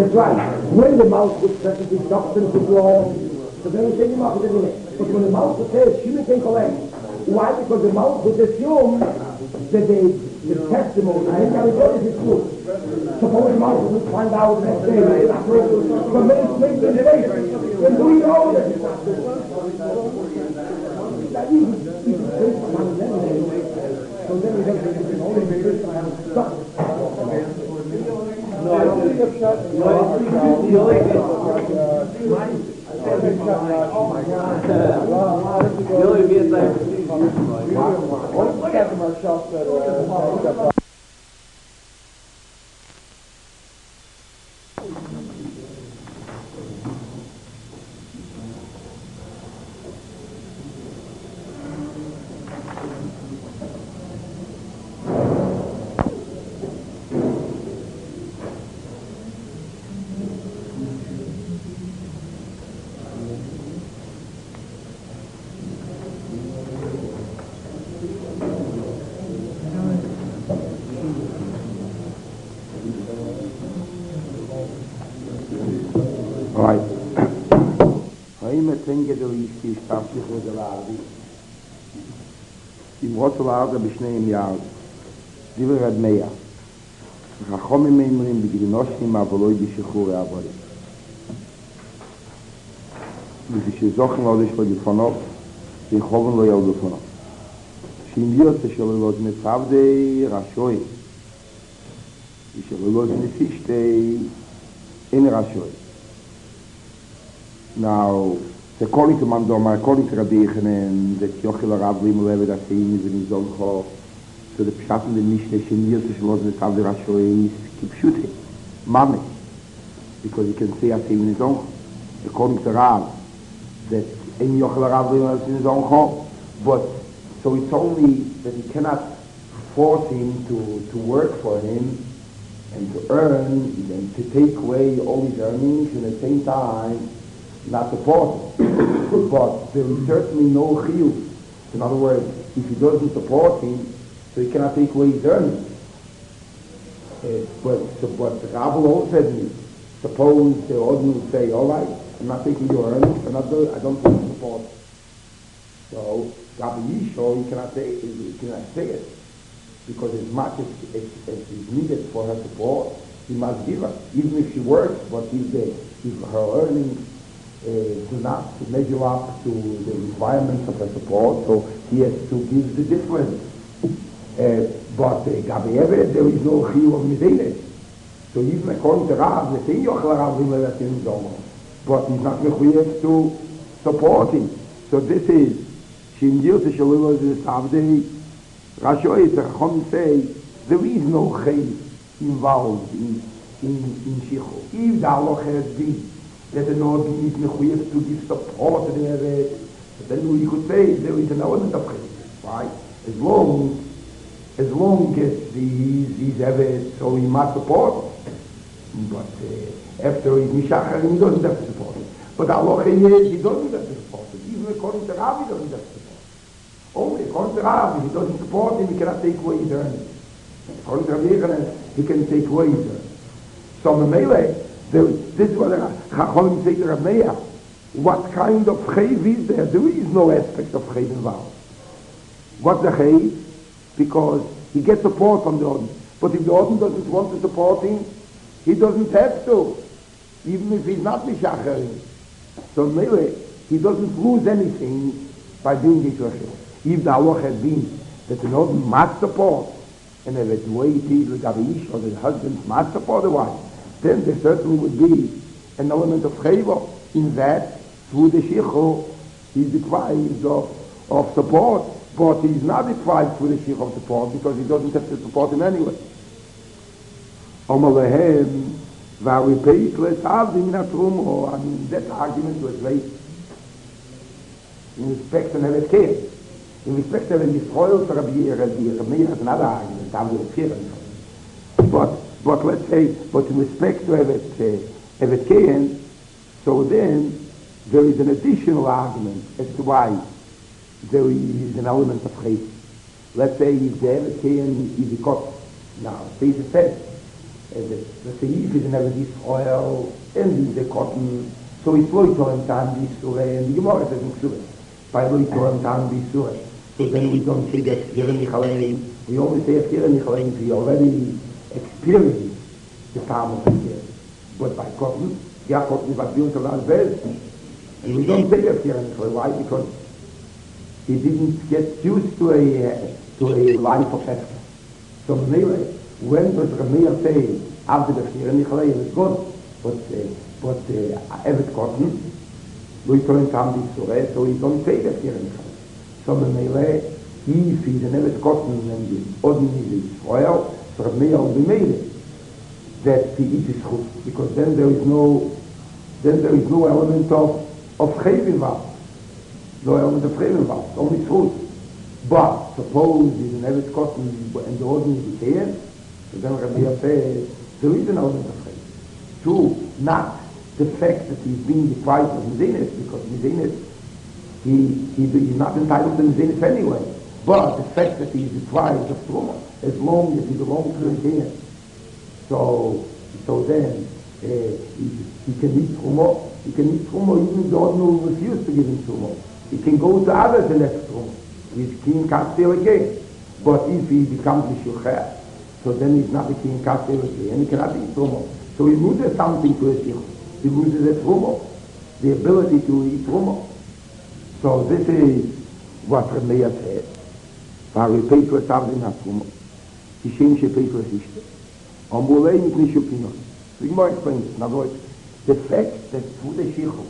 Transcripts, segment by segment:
That's right. When the mouth was perfectly soft and wrong, so then we say you mouth is in it. But when the mouth says, she can collect. Why? Because the mouth would assume that the testimony, I think everybody is true. Suppose the mouth would find out the next day that it's not true. But then it's making the face. Then do you know that it's not true? That even based on the lemonade. So then we don't think it's only based on stuff. No, I don't think I've shot. No, oh my God. The only Vietnam im Rotzelauge beschneien Jahr. Die wir hat mehr. Rachomim meimrim beginoshim avoloi bishichure avoli. Wie sie zochen lo dich von auf, die hoben lo yau von auf. Shim yot shel lo mit favde rashoi. Ich shel lo mit fishtei in rashoi. Now, according to Mandoma, according to Rabbi Yechanan, that Yochel Rav Limelev that saying is in Zolcho, so the Pshat in the Mishnah Shinir to Shlos with Savdi Rashoy is Kipshute, Mame, because you can say I say in Zolcho. According to Rav, that in Yochel Rav Limelev is in Zolcho, but so it's only that he cannot force him to work for him and to earn and to take away all his earnings and at the same time not support him. But there is certainly no chiyuv. In other words, if he doesn't support him, so he cannot take away his earnings. But Rabbi also said to me, suppose the audience would say, all right, I'm not taking your earnings, I don't take support. So Rabbi Yisho, he cannot say it. Because as much as is needed for her support, he must give her. Even if she works, but if her earnings do not measure up to the requirements of her support, so he has to give the difference. But Gabi Evet, there is no chiyuv of mideles. So even according to Rav, they say Yochel Rav Limelev in Zomo, but he's not mechuyev to support him. So this is Shindir Teshalilo Zavdei Rashoy Tzachon say there is no chiyuv involved in Shichu. If the halacha has been that the Nord is mechuyev to give support to the Evet, then we could say there is an element of chiyuv, right? As long as he's Evet, so he must support him. But after he's Mishachar, he doesn't have to support him. But Allah is, he doesn't have to support him. Even according to Rav, he doesn't have to support him. Only according to Rav, if he doesn't support him, he cannot take away his earnings. According to Rabbi Yechanan, he can take away his earnings. So Memele, this is what Chachamim say to Rav Meir. What kind of chayv is there? There is no aspect of chayv involved. What's the chayv? Because he gets support from the audience. But if the audience doesn't want to support him, he doesn't have to, even if he's not Mishachar. So anyway, he doesn't lose anything by doing it to Hashem. If the halacha had been that the audience must support, and if the way it is with Avish or the husband must support the wife, then there certainly would be an element of chayva in that through the shichu he's deprived of support. But he's not deprived through the sheikh of support because he doesn't have to support him anyway. I mean, that argument was raised in respect to Evet Keir. In respect to Yisrael for Rabbi Meir has another argument, but let's say, but in respect to Evet Keir, so then there is an additional argument as to why there is an element of chayv. Let's say if the Evet Kein is a kot. Now, say it's a fence. the seif is never this oil, and the cotton, so it's loitorim tam bisure, and the Gemara says in Ksure, by loitorim tam bisure. So then we don't say that Kira Nichalein, we only say Kira Nichalein, we already experienced the time of the year. But by cotton, cotton is like built around bed, and we don't say that Kira Nichalein. Why? Because he didn't get used to a life of Heskel. So when does Ramir say, after the Kira Nichalein is good, but Evet cotton, we turn tam bisure, so we don't say that Kira Nichalein. So the Meile, if he's an Evet cotton and the ordinary oil, so the Meile will be made that he eats his food, because then there is no element of chayv involved. No element of chayv involved, only food. But suppose he's an Evet cotton and the ordinary decaying, so then Rabbi says there is an element of chayv. True, not the fact that he's being deprived of Mizenes, because Mizenes he's not entitled to Mizenes anyway. But the fact that he's deprived of Truma, as long as he belongs to the king. So then he can eat Truma. He can eat Truma even though no one refused to give him Truma. He can go to others and ask Truma. His king can't steal again. But if he becomes a Shucher, so then he's not a king, can't steal again, and he cannot eat Truma. So he loses something to his king. He loses a Truma, the ability to eat Truma. So this is what Rameya said. Weil Petrus Avdin hat Truma. Die Schemische Petrus ist. Und wo lei mit nicht Opinion. So ich mag explain it. Now the fact that through the Shichu,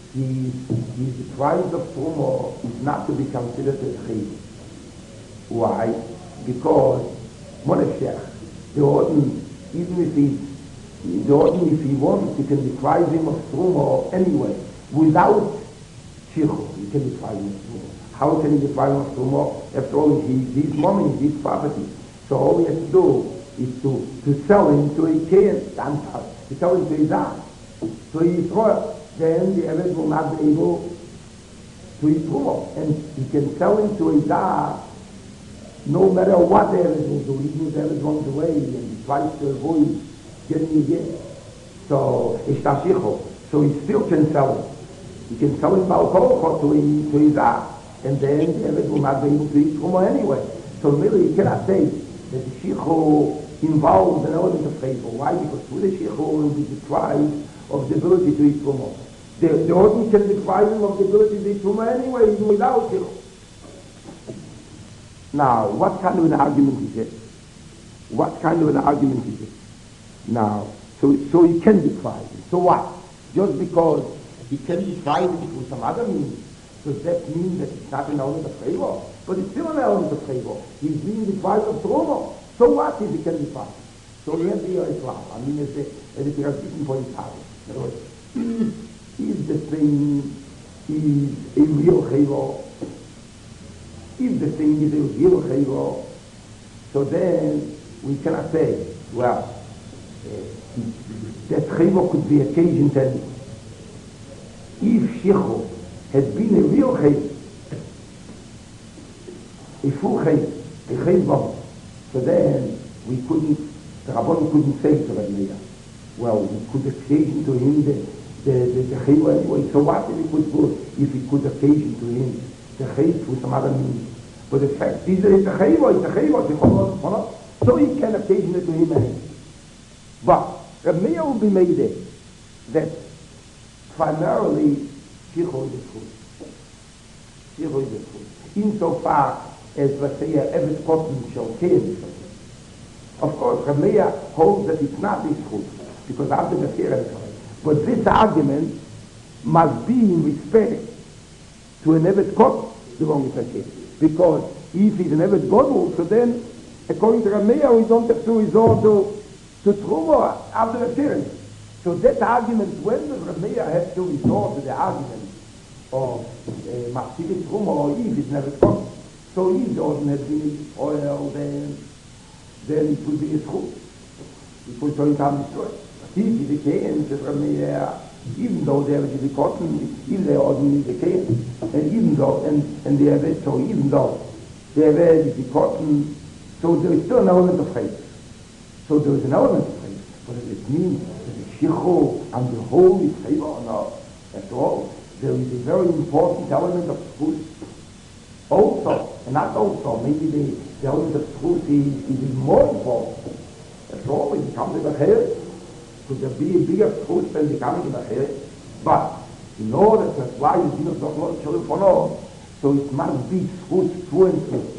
the price of Truma is not to be considered as Chayv. Why? Because Moneshech, the Ordin, even if he wants, he can deprive him of Truma anyway, without Shichu, he can deprive him of Truma. How can he deprive him of Truma? After all, his money, his property. So all he has to do is to sell him to a king, to sell him to his aunt. So he throws, then the Eved will not be able to eat Truma. And he can sell him to his aunt no matter what the Eved will do. Even if the Eved runs away and tries to avoid getting again. So it's Tashicho. So he still can sell him. He can sell him Balkol to his aunt. And then the Eved will not be able to eat Truma anyway. So really you cannot say that the Shichu involves an element of favor. Why? Because through the Shichu will be deprived of the ability to eat Truma. The Ordin can deprive him of the ability to eat Truma anyway, even without Shichu. Now, what kind of an argument is it? What kind of an argument is it? Now, so he can deprive him. So what? Just because he can deprive him through some other means, does that mean that it's not an element of favor? But it's still an element of favor. He's being deprived of Truma. So what if he can deprive? So the answer is wrong. I mean, as it has different points out. In other words, if the thing is a real favor, if the thing is a real favor, so then we cannot say, well, that favor could be occasioned to anything. If Shichu had been a real chayv, a full chayv, a chayv, so then we couldn't, the Rabban couldn't say to Rabbi Meir, well, we could occasion to him the chayv anyway. So what if he could occasion to him the chayv with some other meaning? But the fact is that it's a chayv, so he can occasion it to him anyway. But Rabbi Meir will be made there that primarily Shichu is a food. Shichu is a food. Insofar as, let's say, every cotton shall kill. Of course, Rabbi Meir holds that it's not this food, because after the Kira. But this argument must be in respect to an Evet cotton belonging to a king. Because if he's an Evet Godel, so then, according to Rabbi Meir, we don't have to resort to Truma after the Kira. So that argument, when the Rabbi Meir has to resort to the argument of Machzivit Truma or if it's never come, so if the Ordin has been oil, then it will be a schut. It will turn down destroyed. But if it became, says Rabbi Meir, even though there is a cotton, if the Ordin is a cane, and even though, and the Eved, so even though the Eved is a cotton, so there is still an element of faith. So there is an element of faith. What does it mean? Is it shichur and the whole is favor or not? At all. There is a very important element of schus. Also, and not also, maybe the element of schus is even more important. At all, when you come to the hair, could there be a bigger schus than the coming to the hair? But in order to apply the din of Zochmon Shel Lefono, so it must be schus through and through.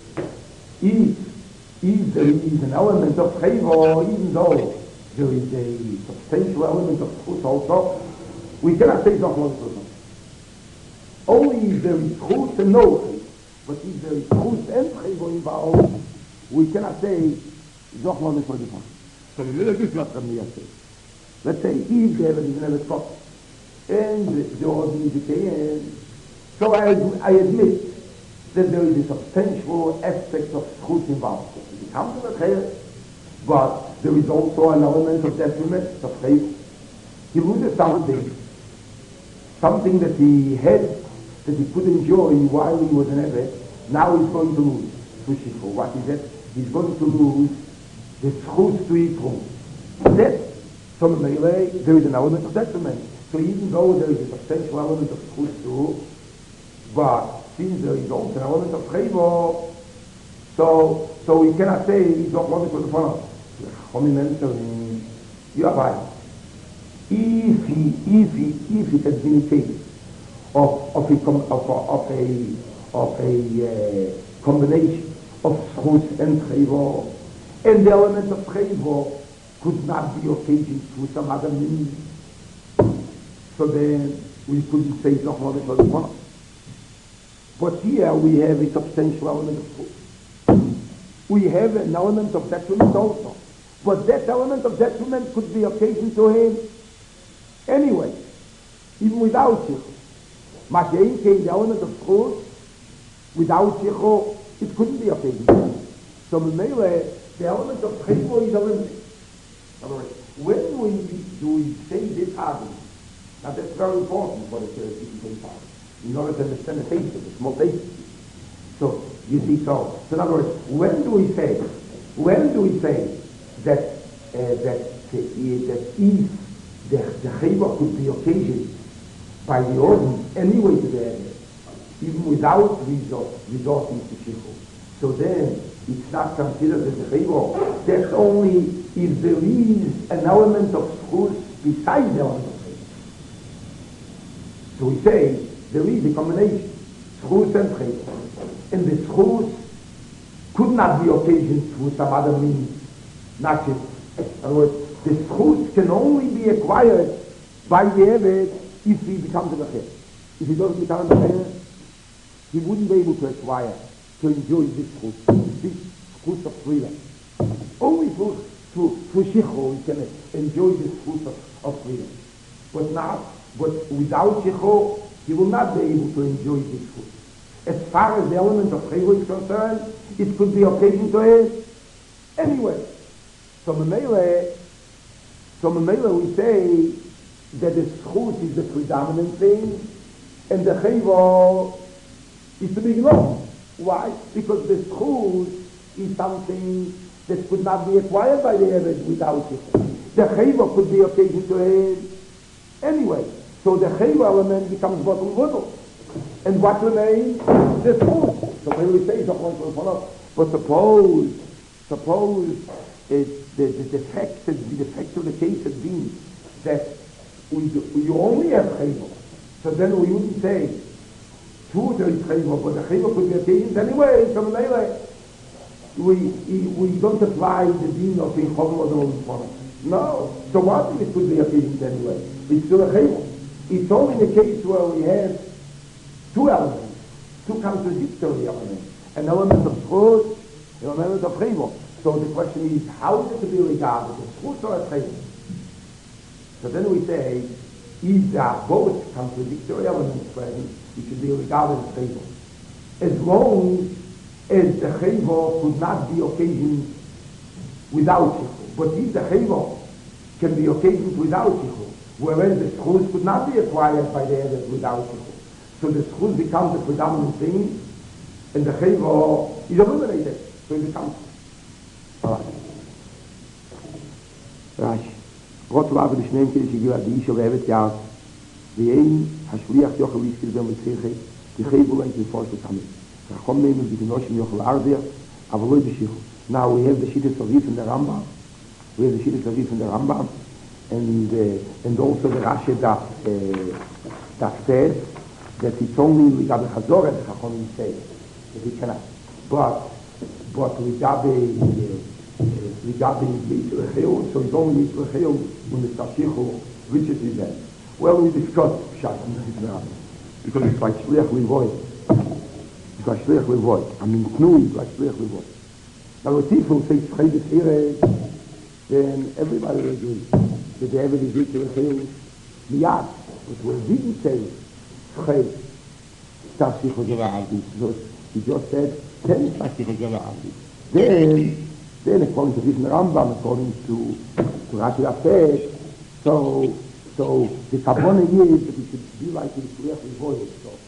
If there is an element of favor, even though there is a substantial element of schus also, we cannot say Zochmon Shel Lefono. Only if there is chus and no chus. But if there is chus and chayvo involved, we cannot say Zochmon Shel Lefono. So we will give what Rabbi say. Let's say if there is an element and the ordinary decay, so I admit that there is a substantial aspect of chus involved. It comes to the chayv, but there is also an element of detriment of chayv. He loses something that he had, that he could enjoy while he was an Eved, now he's going to lose. What is it? He's going to lose the schus to eat room. That, from Melee, there is an element of detriment. So even though there is a substantial element of schus too, but since there is also an element of chayvo, so we cannot say he's not wanting for the fun. You are right. If it has been a case of a combination of schus and chayvo, and the element of chayvo could not be occasioned through some other means, so then we couldn't say Zochmon Shel Lefono. But here we have a substantial element of schus. We have an element of detriment also, but that element of detriment could be occasioned to him anyway, even without shichur. Mashein came the element of schus, without shichur, it couldn't be occasioned. So the element of chayvo is eliminated. When do we say this argument? Now that's very important for the Jewish argument, in order to understand the taste of the small taste. So you see, so in other words, when do we say that if the chayva could be occasioned by the ordinance anyway to the end, even without resorting to shichur, so then it's not considered as a chayva. That's only if there is an element of schus besides the element of chayva. So we say there is a combination, schus and chayva, and the schus could not be occasioned through some other means, not just. In other words, the schus can only be acquired by the Eved if he becomes a Bechir. If he doesn't become a Bechir, he wouldn't be able to acquire, to enjoy this schus of freedom. Only through shichur he can enjoy this schus of freedom. But without shichur, he will not be able to enjoy this schus. As far as the element of chayvo is concerned, it could be occasion to him anyway. So Memele we say that the schus is the predominant thing, and the chayvo is to be ignored. Why? Because the schus is something that could not be acquired by the Eved without shichur. The chayvo could be occasion to him anyway. So the chayvo element becomes bottle. And what remains? The schus. So when we say Zochmon Shel Lefono, but suppose the fact of the case has been that we only have chayvo. So then we wouldn't say two there is chayvo, but the chayvo could be occasions anyway. So we don't apply the din of the chayvo. No. So what if it could be occasions anyway? It's still a chayvo. It's only in a case where we have two elements, two contradictory elements, an element of schus, an element of chayvo. So the question is, how is it to be regarded, a schus or a chayvo? So then we say, if there are both contradictory elements present, it should be regarded as chayvo. As long as the chayvo could not be occasioned without shichur. But if the chayvo can be occasioned without shichur, whereas the schus could not be acquired by the others without shichur. So the schus becomes the predominant thing, and the chayvo is eliminated. So it becomes. All right. Rasch. Gott war für die Schneemke, die Shigira, die Isha, der Evet, ja, wie ein, Hashliach, Jochel, Iskil, Ben, Mitzriche, die Chebula, in den Forscht, Amen. Rachom, Nehmen, die Genoshim, Jochel, Ardia, aber Loi, Beshichu. Now we have the Shittas Arif in the Rambam. We have the Shittas Arif in the Rambam. And also the Rashi that says that it's only Ligabe Chazor, as the Chachomim say, that he cannot. But Ligabe Yisrecheu, so it's only Yisrecheu when the Tashichu reaches his end. Well, we discussed Pshat in the Rambam. Because it's like Shliach Levoy. It's like Shliach Levoy. I mean, Knu is like Shliach Levoy. Now, if people say Tzchedis here, then everybody will agree that the evidence is Yisrecheu Miyad. But when we didn't say Tzched, Tashichu Zera'avdi, so he just said, Ten Tashichu Zera'avdi. Then according to this Rambam, according to Rashi Afek, so the Kabbana is that it should be like in Shliach Levoy.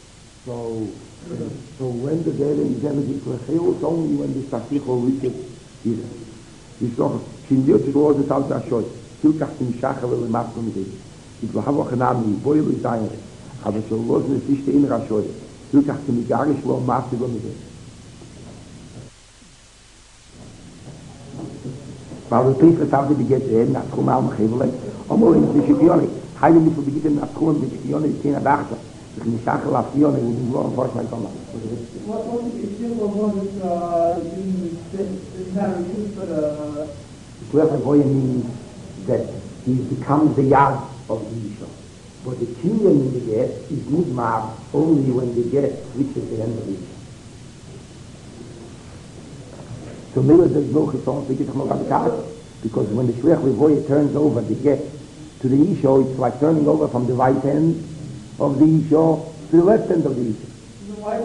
So when the Gelen is ever Yisrecheu, it's only when the Tashichu reaches his end. Ich sage, Kindiot zu Hause Tal Tashoy, Tilkach zum Schachel und Macht mit ihm. Ich will haben Nami, Boil ist ein, aber so los ist nicht in Rashoy. Tilkach zum Garisch und Macht mit ihm. Weil die Peter sagte, die geht in nach Trum am Hebel, aber in die Schipione, heile mich für die nach Trum mit Schipione in der Dachte. Ich nicht Schachel auf Schipione und die Wochen vor mein kommen. What is still one is not used for the Shliach means that he becomes the yad of the Isha. But the kinyan in the get is nigmar only when the get reaches the end of the Isha. So maybe there's no chitzon to get to because when the Shliach Levoy turns over the get to the Isha, it's like turning over from the right end of the Isha to the left end of the Isha. why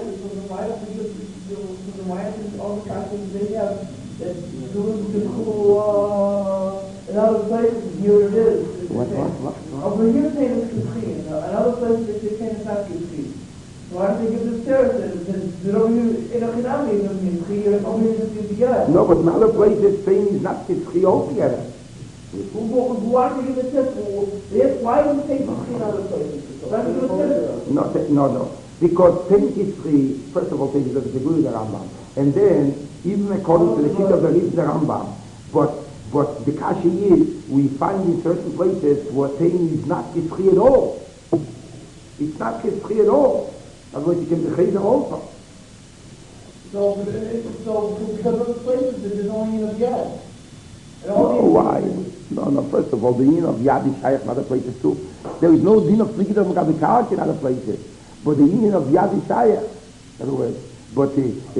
all the costumes they have that doing to in other places, here it is. What? Over here they look to see, in other places they can't not to see. Why don't they give the stairs that over here in a Kinami in here over here to together? No, but in other places saying is not Titzchi altogether. Why don't they give the test? Why don't they take the in other places? No. Because Titzchi, first of all, Titzchi is the Guru the Rambam. And then, even according to the Shita of the Rambam, but the Kashi is, we find in certain places where saying is not Titzchi at all. It's not Titzchi at all. Otherwise you can be Chayzer also. So because of the places that there's only enough yad. Why? No, first of all, the yin of Yad is Shaykh in other places too. There is no din of Fligid of Magabikark in other places. But the yin of Yad is Shaykh. In other words, but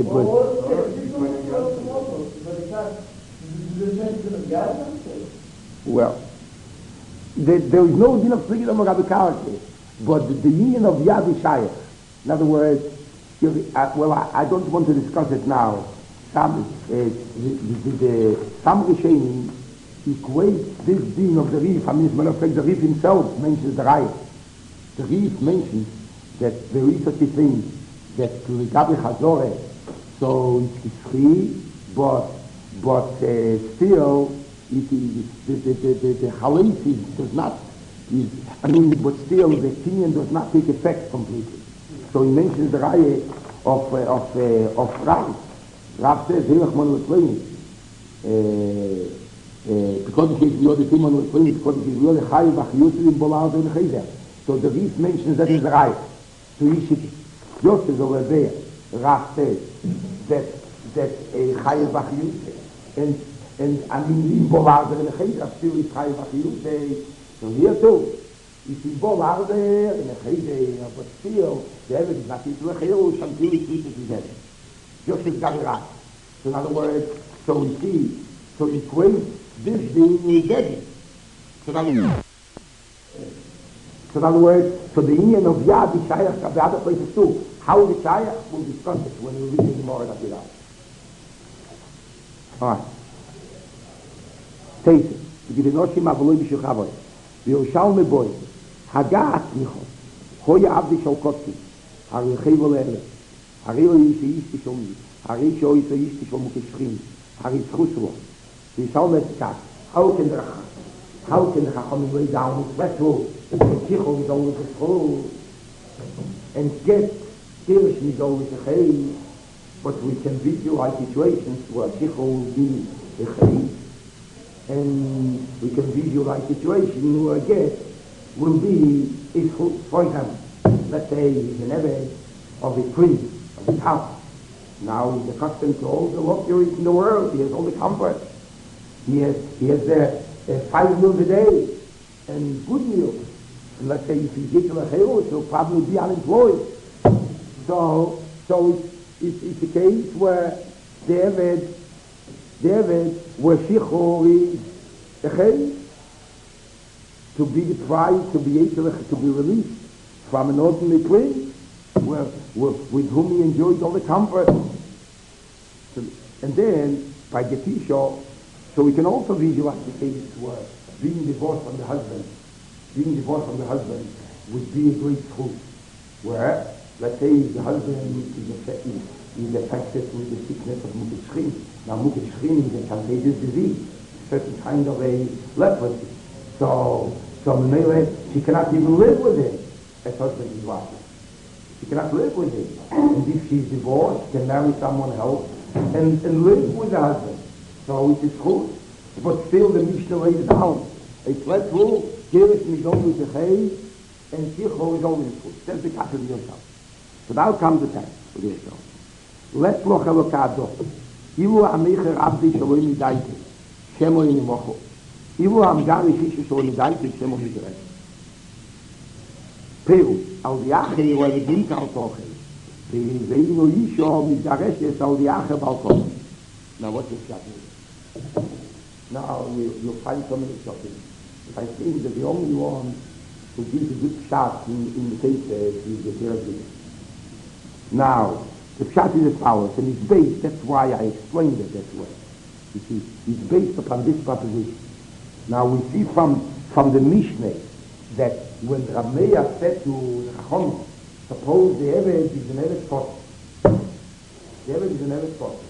well, there is no din of Fligid of Magabikark. But the union of Yad is Shaykh. In other words, I don't want to discuss it now. Some Rishonim equate this being of the Rif. I mean, as a matter of fact, the Rif himself mentions the Raya. The Rif mentions that there is such a thing that Ligabi Chazore, so it's free, but still the Halais does not. But still the opinion does not take effect completely. So he mentions the Raya of Rav. Rav says, because he's the other thing on the claim, because he's really high, so the Rif mentions that is the Raya. So he should just as over there, Rav says that Chayev Bachiyuse, and I mean, Bolarder and Chayzer still is Chayev Bachiyuse. So here too, if you go out there in a Chayzer, but still, the evidence is not to a Chayrush until it reaches his head. Just as Gavirat. So in other words, so we see, so it equates this being with dead. So in other words, so the union of Yad is Shaykh of the other places too. How is it Shaykh? We'll discuss it when we read more of Gavirat. Alright. Taste it. Gidenoshim avoloi b'shuchavoi. V'yoshal meboi. Hagat nicho. Hoya abdi shal kotki. Hari chayvo le'ele. Hari lo yishti shal mi. Hari sho yishti shal mukeshchim. Hari tzchuslo. V'yoshal metzkat. How can the how can the Chachamim lay down this threshold if the Shichol is always a school and get Kirish is always a Chay, but we can visualize situations where Shichol will be a Chay, and we can visualize situations where Get will be a Schut. For example, let's say he's an Eved of a prince, of his house. Now he's accustomed to all the luxuries in the world. He has all the comfort. He has 5 meals a day and good meals. And let's say if he gets to a Chayot, he'll probably be unemployed. So it's a case where the Eved where Shichor is a Chay, to be deprived, to be released from an ordinary prince, with whom he enjoys all the comfort. So, and then, by Getisha, so we can also visualize the case where being divorced from the husband would be a great truth. Where, let's say the husband is affected with the sickness of Mukitshrim. Now Mukitshrim is a contagious disease, a certain kind of a leprosy. So she cannot even live with him as husband and wife. She cannot live with him. And if she's divorced, she can marry someone else and live with the husband. So it is good. But still the Mishnah lays down a flat rule, Kirish is always a Chay, and Shichor is always good. That's the cat of yourself. So now comes the text for yourself. Let's look at Elokado. Ilu Amecher Abdi Shalom Midaiti, Shemo Yinimocho. Ilu Amgari Shishu Shalom Midaiti, Shemo Midaiti. Peu, al die Ache, where the Gink al Toche. The Veinu Yisho, Midareshes, al die Ache, Baltoche. Now what does that mean? Now you'll find so many shopping. I think that the only one who gives a good shot in the case is the Tirabim. Now, the shot is as follows, and it's based, that's why I explained it that way. You see, it's based upon this proposition. Now we see from the Mishnah that when Rav Meir said to the Chacham, suppose the Eved is an Eved Pot. The Eved is an Eved Pot.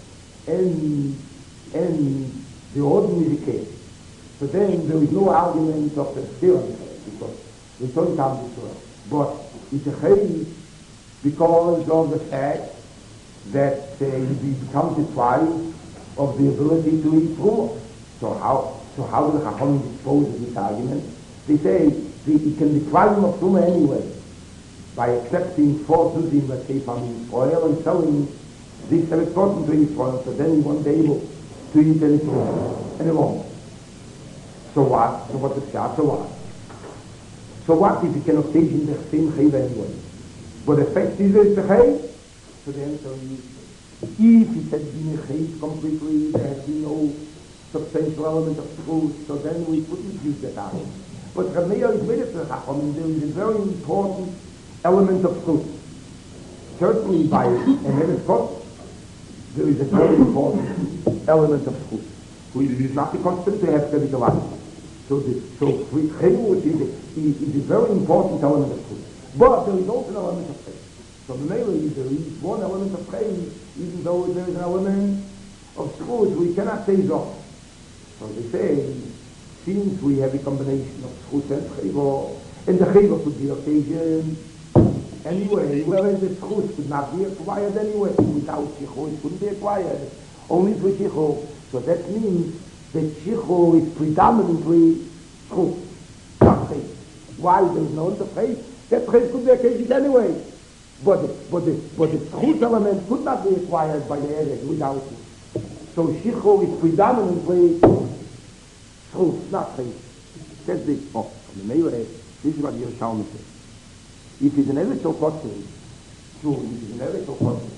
And the ordinary case. So then there is no argument of the theory because we don't come to it. But it's a case because of the fact that he becomes deprived of the ability to eat raw. So how will the Chachamim dispose of this argument? They say he can deprive him of Tumah anyway by accepting 4 Zuzim, let's say, from Israel and selling this 7 to Israel, so then he won't be able to eat any longer. So what? So what the shot? So what? So what if he can occasion the same chayv anyway? But the fact is it's a chayv. So the answer is, if it had been a chayv completely, there had been no substantial element of truth, so then we couldn't use that argument. But Rav Meir is made it to Chachamim, there is a very important element of truth. Certainly by an element of there is a very important element of truth. Which is not accustomed to have physical life. So chayvut is a very important element of truth. But there is also an element of faith. So mainly there is one element of faith, even though there is an element of truth, we cannot say so. So they say, since we have a combination of truth and chayvut, and the chayvut could be occasion anyway, whereas the truth could not be acquired anyway. Without shichur, it couldn't be acquired. Only through shichur. So that means that shichur is predominantly truth, not faith. Why? There is no faith. That faith could be occasioned anyway. But the truth element could not be acquired by the Ered without it. So shichur is predominantly truth, not faith. That's this. Oh, this is what Yerushalmi says. If it's an Eretz Kotzin, true, if it's an Eretz Kotzin,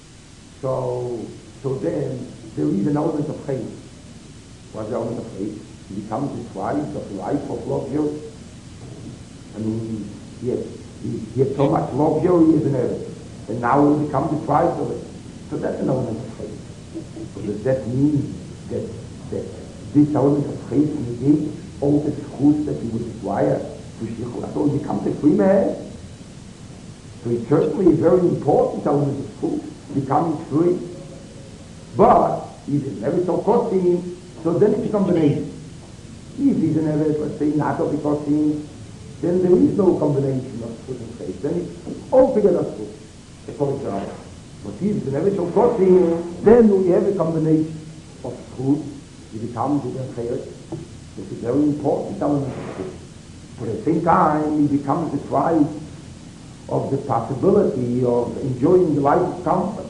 so then there is an element of faith. What's the element of faith? He becomes deprived of life of luxury. I mean, he had so much luxury as an Eretz, and now he becomes deprived of it. So that's an element of faith. So does that mean that this element of faith negates all the truth that he would require to shichur? So he becomes a free man. So it's certainly a very important element of truth, becoming free. But if it's never so costing, so then it's a combination. If he's an Evet, let's say not of the Kotzin, then there is no combination of Zchut and Chayv. Then it's altogether Zchut, according to Rambam. But if he's an Evet of Kotzin, then we have a combination of Zchut, he becomes a Chayv. This is a very important element of Zchut. But at the same time, he becomes deprived of the possibility of enjoying the life of comfort.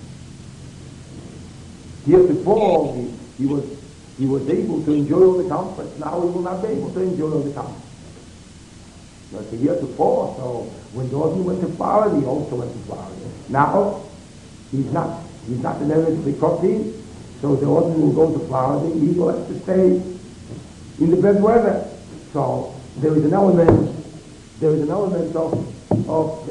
Heretofore, he was able to enjoy all the comforts. Now he will not be able to enjoy all the comforts. But heretofore, so when Jordan went to Florida, he also went to Florida. Now he's not an Eretz Rikotin, so the Jordan will go to Florida. He will have to stay in the bad weather. So there is an element of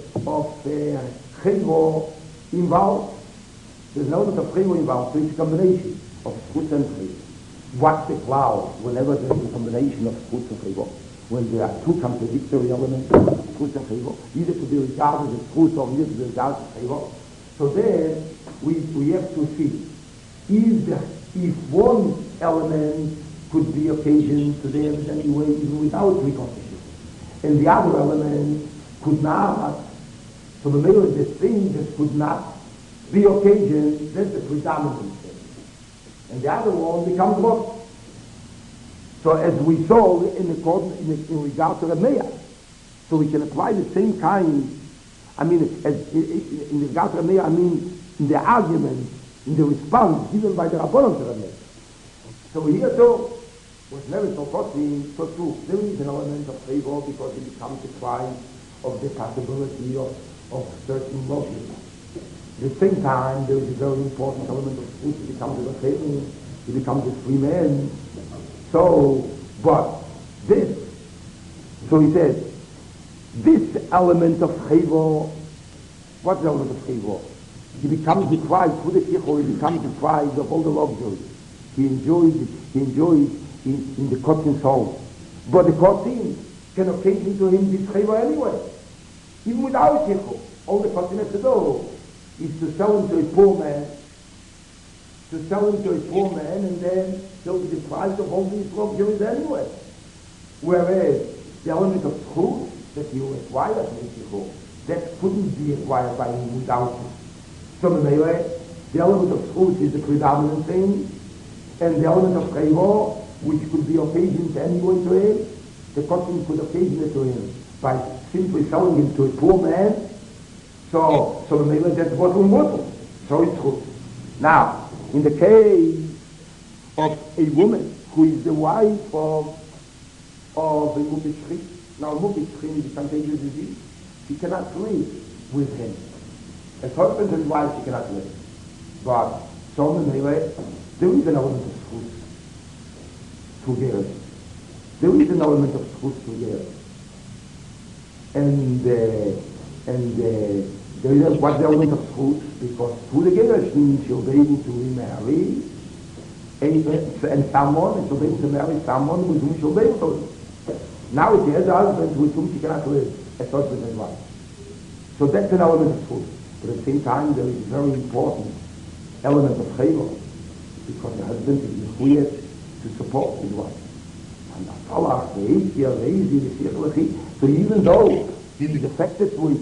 chayvo involved. There's an element of chayvo involved, so it's a combination of zchut and chayvo. What's the cloud whenever there's a combination of zchut and chayvo? When there are two contradictory elements, zchut and chayvo, either to be regarded as zchut or either to be regarded as chayvo. So then we have to see if one element could be occasion to the evidence anyway, even without recognition, and the other element could not. So the middle of this thing that could not be occasion, that's the predominant thing. And the other one becomes what? So as we saw in regard to Rameya, so we can apply the same kind, as in regard to Rameya, in the argument, in the response given by the Rabbanon to Rameya. So here too, was never so costly, so true. There is an element of favor because it becomes deprived of the possibility of certain motion. At the same time, there is a very important element of truth. It becomes a favor, he becomes a free man. So he said, this element of favor, what's the element of favor? He becomes deprived, through the kichor, he becomes deprived of all the luxury. He enjoys in the Kotzin soul. But the Kotzin can occasion to him this favor anyway. Even without Yichud. All the Kotzin has to do is to sell him to a poor man, and then he'll be deprived of all these luxuries anyway. Whereas the element of Zchut that you acquire from Yichud, that couldn't be acquired by him without it. So anyway, the element of Zchut is the predominant thing, and the element of favor, which could be occasioned anyway to him, the Kotzin could occasion it to him by simply selling him to a poor man. So the Mela, that's bottle. So it's good. Now, in the case of a woman who is the wife of a Mukishri, now Mukishri is a contagious disease, she cannot live with him. As husband and wife, she cannot live. But so the Mela, there is an element of Zchut to Gersh. There is an element of Zchut to Gersh. And there is what's the element of Zchut? Because through the Gersh she'll be able to remarry and someone, and she'll be able to marry someone with whom she'll be able to live. Now she has a husband with whom she cannot live as husband and wife. So that's an element of Zchut. But at the same time, there is a very important element of Chayvah, because the husband is required to support his wife. And Allah, so even though he is affected with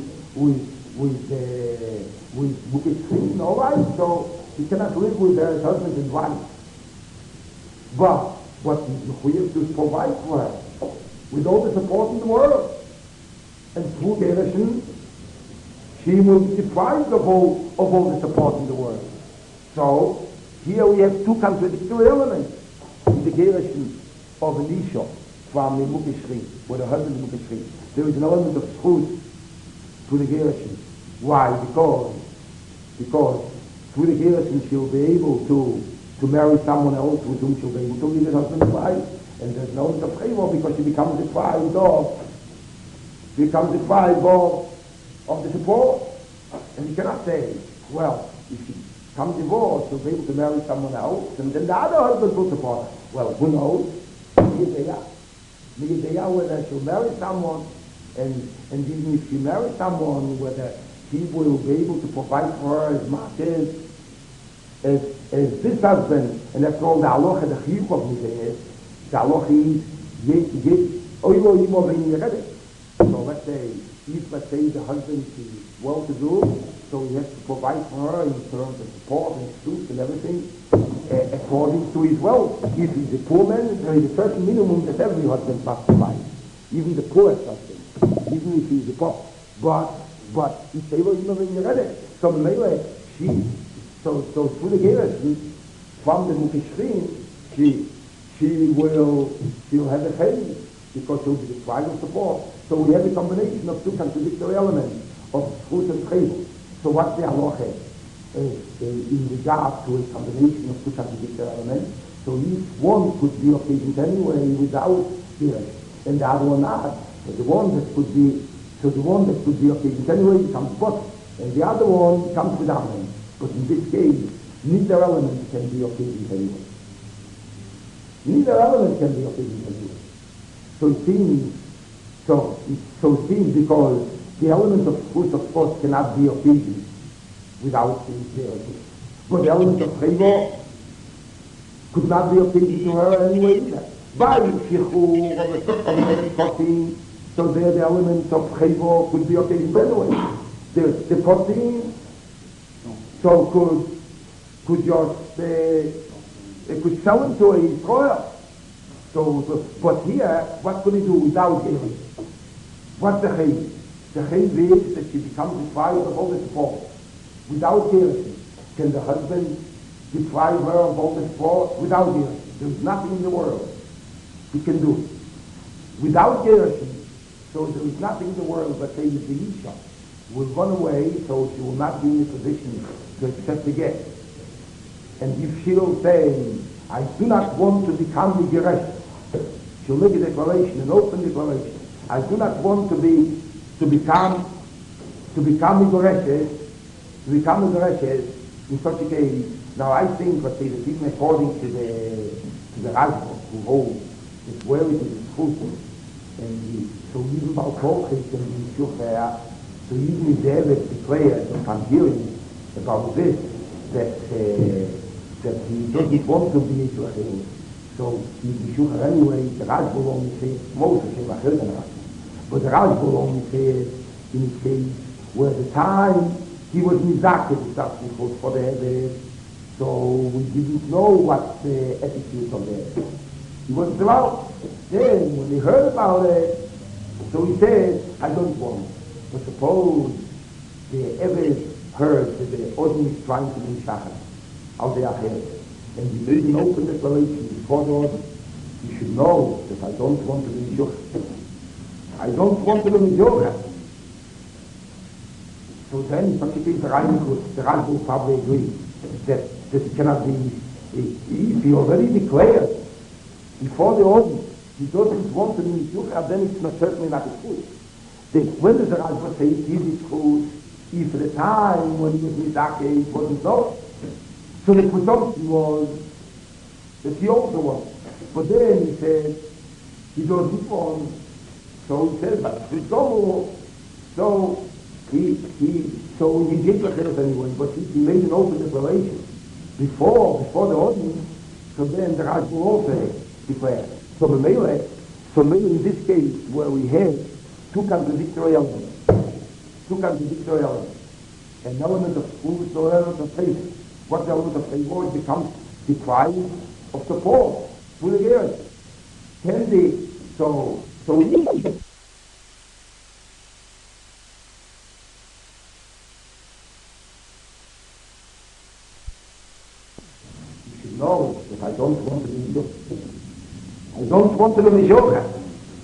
sin, all right, so he cannot live with his husband and wife. But what he's required to provide for her with all the support in the world. And through Gershon, she will be deprived of all the support in the world. So here we have two contradictory elements in the Gershon of an Isha from the Mukishri, where the husband is Mukishri. There is an element of Zchut to the Gershon. Why? Because through the Gershon she'll be able to marry someone else with whom she'll be able to live as husband and wife. And there's no element of Chayvah because she becomes deprived of the support. And you cannot say, well, if she comes divorced, she'll be able to marry someone else, and then the other husband will support her. Well, who knows? Whether she'll marry someone, and even if she marries someone, whether he will be able to provide for her as much as this husband. And after all, the halacha, the chiyuv of Nideh, Salochi, Oilo Imo Vein. So let's say the husband is well to do, so he has to provide for her in terms of support and food and everything, according to his wealth. If he's a poor man, there is a certain minimum that every husband must provide, even the poorest husband, even if he's a poor. But he's able to even ready. So Mele, so through the Gerashon, from the Mukishrin, she'll have a faith, because she'll be the tribe of support. So we have a combination of two contradictory elements of fruit and chayil. So what's the halacha in regard to a combination of two contradictory elements? So each one could be occasioned anyway without Gerash, and the other one not. But the one that could be occasioned anyway becomes but, and the other one comes without him. But in this case, neither element can be occasioned anyway. Neither element can be occasioned anyway. So it seems because the element of fruit of sport cannot be occasioned without the Gerash. But the element of chayil could not be occasioned to her anyway either. By shichur of so there the elements of chayil could be occasioned anyway. The protein so could just it could sell him to a Yisrael. So but here, what could he do without Gerash? What's the chayil? The chayil is that she becomes deprived of all the support. Without Gerash, can the husband deprive her of all the support? Without Gerash, there is nothing in the world he can do. Without Gerash, so there is nothing in the world but say that the Isha will run away, so she will not be in a position to accept the get. And if she'll say, I do not want to become the Gerash, she'll make a declaration, an open declaration. I do not want to become the Gereshes, in such a case. Now I think, let's say, that even according to the Rashba, who holds that where it is fruitful, and so even about Kolchis can be Shucher, so even if David declares, if I'm hearing about this, that he doesn't want to be Yisrael, so he's Shucher anyway, the Rashba will only say, Moses is Machir than Rashba. But the Rashba will only say in his case, where the time he was Mizakeh for the Hebed, so we didn't know what the attitude of the Hebed. He wasn't allowed. Then, when he heard about it, so he said, I don't want. But suppose the Hebed heard that the Odin is trying to do Shachar, out there ahead, and he made an open declaration before the Odin, you should know that I don't want to be Mishukh. I don't want to be Mishukh. So then, such a case, the Rashba will probably agree that it cannot be, if he already declared before the Odin, he doesn't want to be Mishukh, then it's certainly not his food. When does the Rashba say it is his food? If at the time when he was Mizakeh, it wasn't so. So the presumption was that he also was. But then he said, he doesn't want, so he said, but so he did Lacheret anyway, but he made an open declaration before the audience, so then the Rashba will also declare. So maybe in this case, where we have two contradictory elements, an element of fruit or element of faith, what the element of faith becomes deprived of support through the Gerash. Can they, so you should know that I don't want to be Mishukh. I don't want to be Mishukh.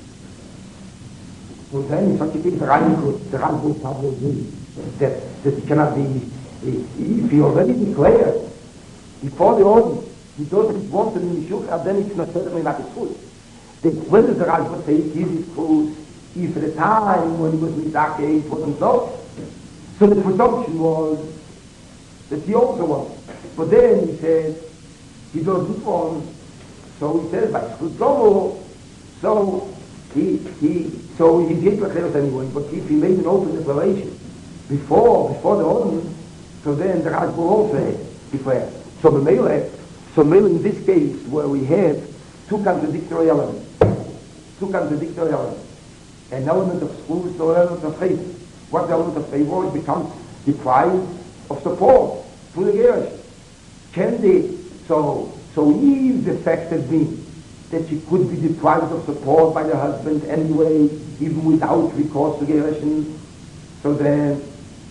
So then, in such a case, the Rashba probably agree that it cannot be, if he already declared before the audience, he doesn't want to be Mishukh, then it's certainly not his food. When does the Rashba say it is his food? If at the time when he was Mizakeh, it wasn't so. So the presumption was that he also was. But then he said, he doesn't want, so he says, by Shchut, so he did Lacheret anyway, but if he made an open declaration before the audience, so then the Rashba will also declare. So maybe in this case, where we have two contradictory elements. Two contradictory elements. An element of schools or an element of faith. What element of favor becomes deprived of support through the Gerish. Can they, so if the fact had been that she could be deprived of support by the husband anyway, even without recourse to Gerushin, so then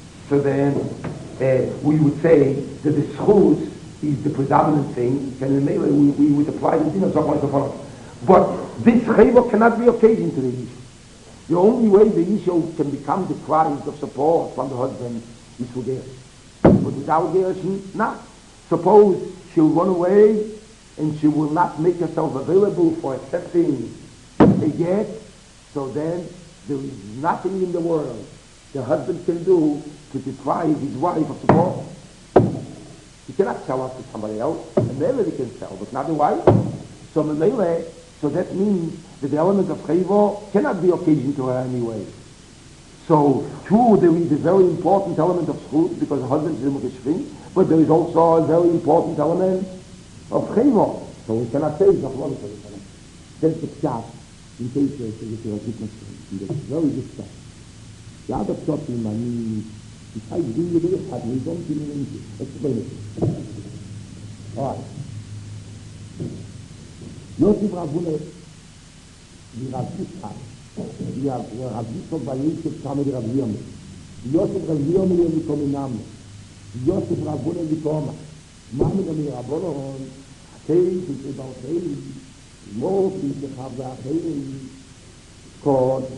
we would say that the schools is the predominant thing, and we would apply the din of Zochman. But this chayva cannot be occasion to the issue. The only way the issue can become deprived of support from the husband is through Gerushin. But without Gerushin, not. Suppose she'll run away and she will not make herself available for accepting a get, so then there is nothing in the world the husband can do to deprive his wife of support. He cannot sell us to somebody else, and maybe he can sell, but not the wife. So that means that the element of chayva cannot be occasion to her anyway. So, true, there is a very important element of schut, because the husband is a mukashvin, but there is also a very important element of chayva. So we cannot say it's not one of them. That's the pshat, in case there's a difference. It's very discussed. The other pshat in Mani, besides doing the biggest part, we don't even explain it. Alright. Yosef Rabune, the Rav Yitzchak, the Rav Yitzchak by Yosef Kame the Rav Yirmiyah. Yosef Rav Yirmiyah become Name. Yosef Rabune become Mame the Rabbonon, Hey, it's about hey, more people have that hey, called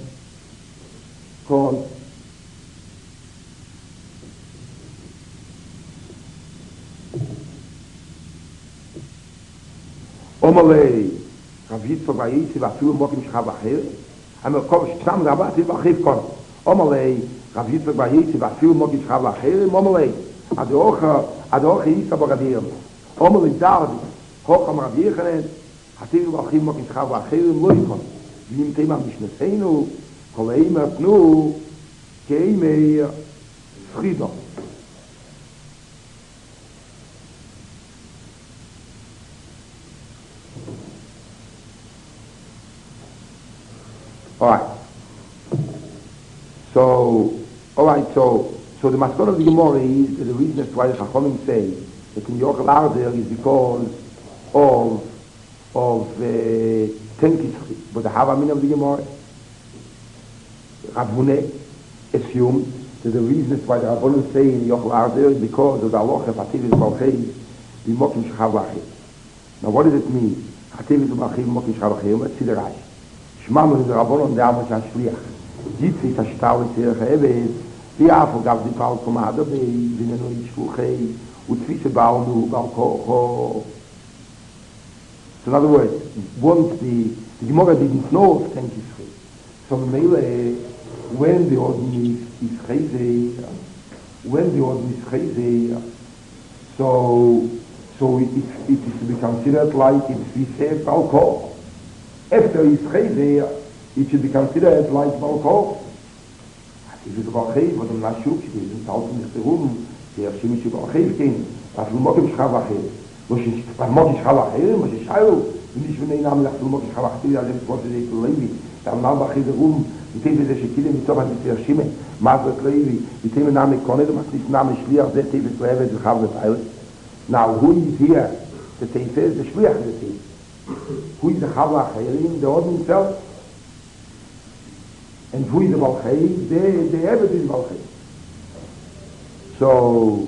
Omalei, Rav Yitzchak Vayitzi, Vafilu Mokim Shchav Acher, I'm Kov Shtam Rabat Vachiv Kon. Omalei, Rav Yitzchak Vayitzi, Vafilu Mokim Shchav Acher, Omalei, Adoche Yisa Bogadir, Omalei Dardi, Hocham Rav Yechanan, Hativ Vachiv Mokim Shchav Acher, Loikon, Vim Tema Mishnesenu, Koleima Pnu, Keimei Frido. Alright. So the maskon of the Gemara is that the reason that's why the Chachamim say that in Yochel Arzer is because of Tenkischi. But the Havamin of the Gemara, Rav Hune assumed that the reason that's why the Rabbanim say in Yochel Arzer is because of the Aloche Hativis Balchei B'mokim Shechav Lachim. Now what does it mean? Hativis Balchei B'mokim Shechav Lachim. Let's see the Rashi. Shmamel is the Rabbanon de Amos HaShliach. Yitzit HaShtau Yitzirach Eves, V'yafo gav di Baal Komada Bei, V'nenu Yishvuchei, U'tzvise Baal Nu, Baal Kocho. So in other words, once the Gemara didn't know of Tenkischi, so when the ordinary is Chayzeh, so it is to be considered like it's V'seh Baal Kocho. After his chayzer, it should be considered like Balkov. If it's about chayv, but I'm not sure, it isn't out in the room, the Hashim should about chayv came, but we'll mokim shchav achir. But mokim shchav achir, mokim shchav, and if you name like mokim shchav achir, I'll just want to say to Levi, that I'm not in the room, the thing is that she killed him, it's over the Hashim, Mazat Levi, the thing is name Koned, the Maslich name Shliach, that Tevis to have it, the Chav the Pilot. Now, who is here? The Tevis is the Shliach, the Tevis. Who is the Chav Achirim? The Odin himself. And who is the Balchei? The Ebed is Balchei. So,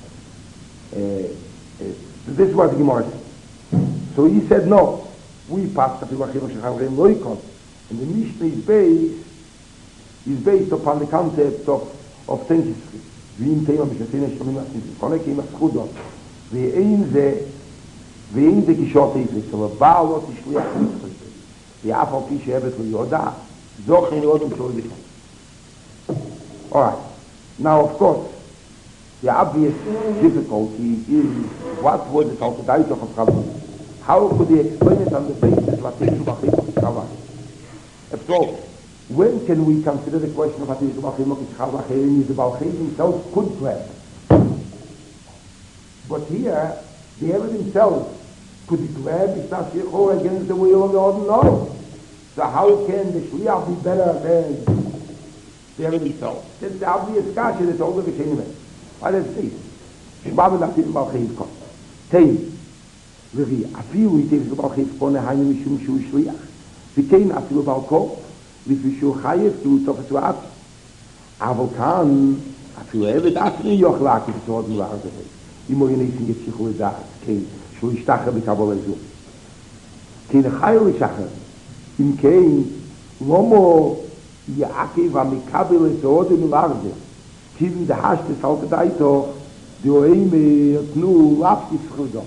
this was the Gemara. So he said, no. We passed the Achirim Shechavreim Loikon. And the Mishnah is based upon the concept of Tenkischi. V'im Teima B'Shatina Shomim Asim Konek Ima Schudon. V'ein Ze ואין זה גישות איפס, אבל בא לא תשליח מצחק, ואף על פי שאהבת ליהודה, זוכר ליהודה משול בכלל. Alright, now of course, the obvious difficulty is what was it called the Daito of Chavah? How could he explain it on the basis of Hatish Bachim of Chavah? After all, when can we consider the question of Hatish Bachim of Chavah is the Balchim himself could grab? But here, the Ebed himself Could it grab his tashicho against the will of the Odin? No. So how can the shliach be better than the Eved himself? That's the obvious kasha that's all the Geshenim. Let's see. Shmabel afil malchei kon. Tein. V'ri, afilu itev malchei kon hainu mishum shu shliach. V'kein afilu balko. V'fishu chayev tu tofet u'at. Aval kan, afilu Eved afil yoch laki v'tzod m'larze. Imo yenesin yetzichu edat. Kein. Shu yishtacha b'kabol ezu. Kein chayil yishtacha. אם כן, למה יעקב המקבל את האודם מלארזה? כיוון דהשת סלת דייתו, דאוהם יתנו אפס יפחדו.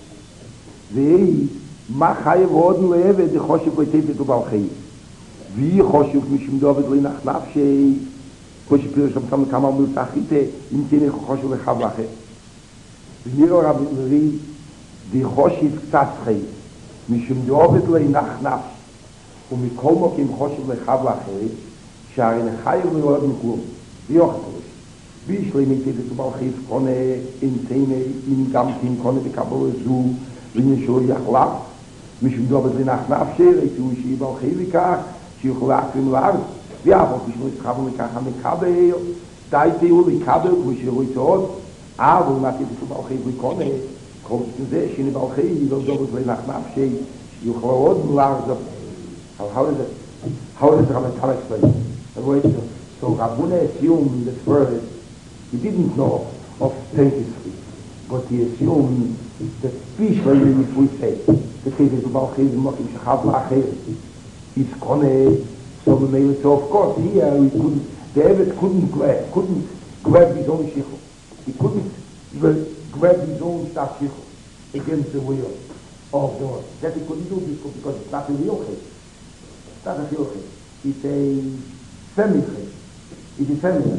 והי, מה חייב האודם לעבד, דחושב ויתפת ובלחי. והיא חושב משום דובד לנח נפשי, חושב פירש שם כמה מלצחיתה, אם כן חושב לחב לכם. ונירו רבי מרי, דחושב קצת חי, משום דובד לנח נפשי. ומכל מוקים חושב לחב לאחרי, שהרי לחייב מאוד מכלום, ויוחד הראש. וישלים יתפת ובלחיף קונה, אינטייני, אם גם כן קונה בקבל זו, ונשאו יחלף, משום דובד לנח נפשי, ראיתו שיהיה בלחי לכך, שיוכל להקרים לארץ, ואף כשמו יתחבו לכך המקבל, די תהיו לקבל, כמו שיראו יצאות, אבל אם יתפת ובלחי וקונה, כל זה שיהיה בלחי, לא דובד לנח נפשי, שיוכל עוד לארץ, How does Rambam explain? So Rabuna assumed this verse, he didn't know of history, but he assumed that especially if we say the case is about Chizim Mokim Shechav La'acher, it's Koneh, so of course here we couldn't, David couldn't grab his own shichur. He couldn't grab his own shichur against the will of the Lord. That he couldn't do because it's not a real case. Not a real case. It's a semi-case. It is feminine.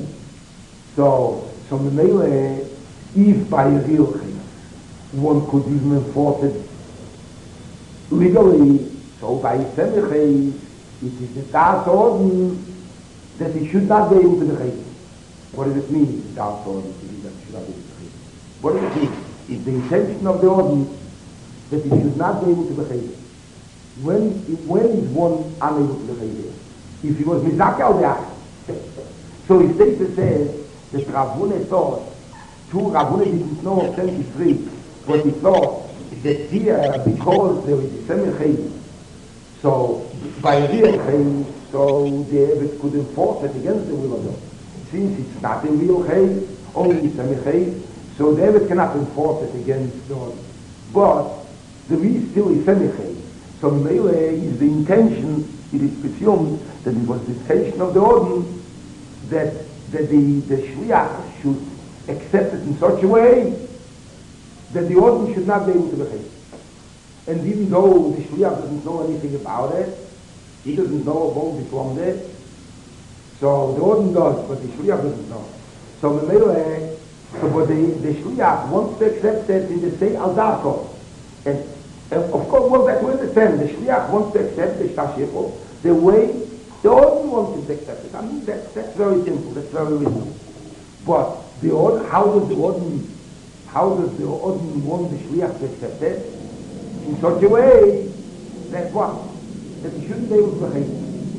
So the Mele, if by a real case, one could even enforce it legally, so by a semi-case, it is the Das Orden that he should not be able to behave. What does it mean, the Das Orden, that he should not be able to behave? What does it mean? It's the intention of the Orden that he should not be able to behave. When is one unable to behave? If he was Mizaki al De'ach. So his statement says that Ravune thought, Ravune didn't know of 73, but he thought that here, because there is a semi-chay, so by a real chay, so the Eved could enforce it against the will of God. Since it's not a real chay, only semi-chay, so the Eved cannot enforce it against God. But there is still a semi-chay. So Mele is the intention, it is presumed that it was the intention of the Odin that the Shliach should accept it in such a way that the Odin should not be able to behave. And even though the Shliach doesn't know anything about it, he doesn't know about it from there, so the Odin does, but the Shliach doesn't know. So Mele, but the Shliach wants to accept it in the same Al-Darko. And of course, well, that we understand. The Shliach wants to accept the Shtashicho the way the Odin wants to accept it. I mean, that's very simple. That's very reasonable. But the Odin, how does the Odin want the Shliach to accept it? In such a way that what? That he shouldn't be able to behave.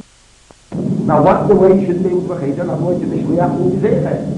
Now, what's the way he shouldn't be able to behave? Then I'm going to the Shliach will say that.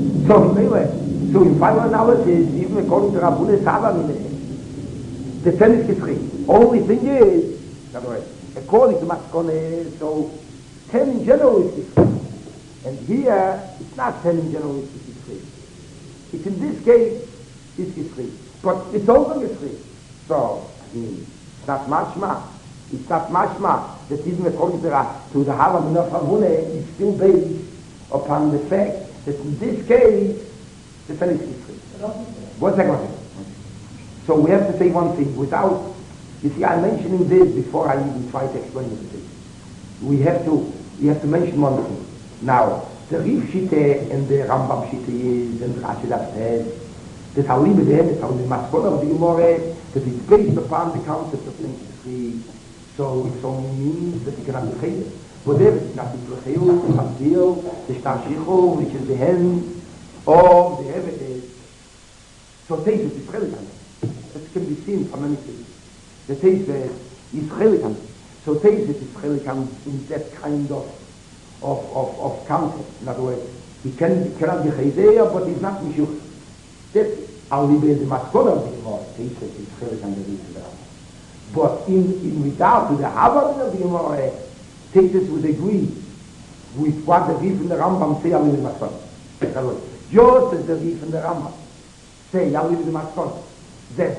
So in final analysis, even according to Rabbune's Sava, the ten is free. Only thing is, according to Maskone, so 10 in general is free. And here, it's not 10 in general is free. It's in this case, it's free. But it's also free. So, it's not mashma. It's not mashma that even according to the Havam of Havune, it's still based upon the fact that in this case, the ten is free. 1 second. So we have to say one thing without, you see, I'm mentioning this before I even try to explain it. We have to mention one thing. Now, the Rif Shite and the Rambam Shite is, and Rashi that says, that Halim is there, that Halim Maskon of the Gemara, that is based upon the concept of free. So it only means that you cannot be chayil. But there is nothing to chayil, the Hamzil, the Shtashichu, which is the hand of the evidence. So take it, it's relevant. That can be seen from many things. The Teisvet is Chelikan. So Teisvet is Chelikan in that kind of concept. In other words, he cannot be Chayzeya, but he's not Mishuch. That's only the Maskoda of the Gemara. Teisvet is Chelikan the Teisvet. But in regard to the Havamin of the Gemara, Teisvet would agree with what the Rif and the Rambam say only the Maskoda. Just as the Rif and the Rambam say only the Maskoda, that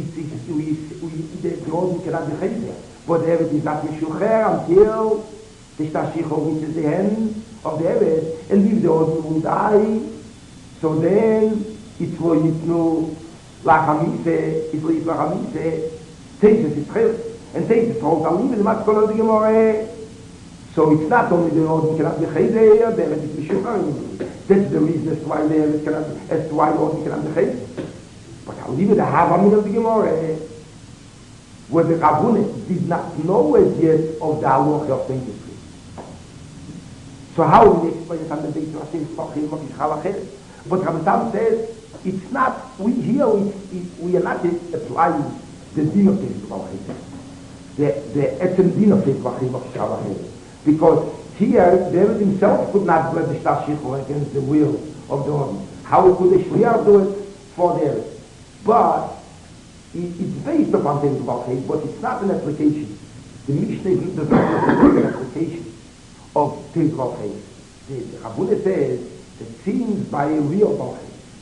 the Orden cannot be Chayzeya. But the Evet is not Mishucher until the Shtashich reaches the end of the Evet, and if the Orden will die, so then it's for Yitnu Lachamise, it's for Yitnu Lachamise, Teisvet is Chayzeya, and Teisvet holds only the Maskoda of the Gemara. So it's not only the Orden cannot be Chayzeya, the Evet is Mishucher. That's the reason as to why the Evet cannot, as to why the Orden cannot be Chayzeya. But I'll leave it the Havamin of the Gemara, where the Rabbunet did not know as yet of the Halacha of Teisvet. So how will they explain it on the basis of Hashem Tzvachim Mokish Halachel? But Rabbi Tam says, it's not, we are not applying the din of Teisvet, the etzem din of Tzvachim Mokish Halachel. Because here, David himself could not bless the Shtashich against the will of the Orden. How could the Shliach do it for David? But it's based upon things about hate, but it's not an application. The Mishnah does not make an application of things about hate. The Rabbunet says it seems by a real Balchait.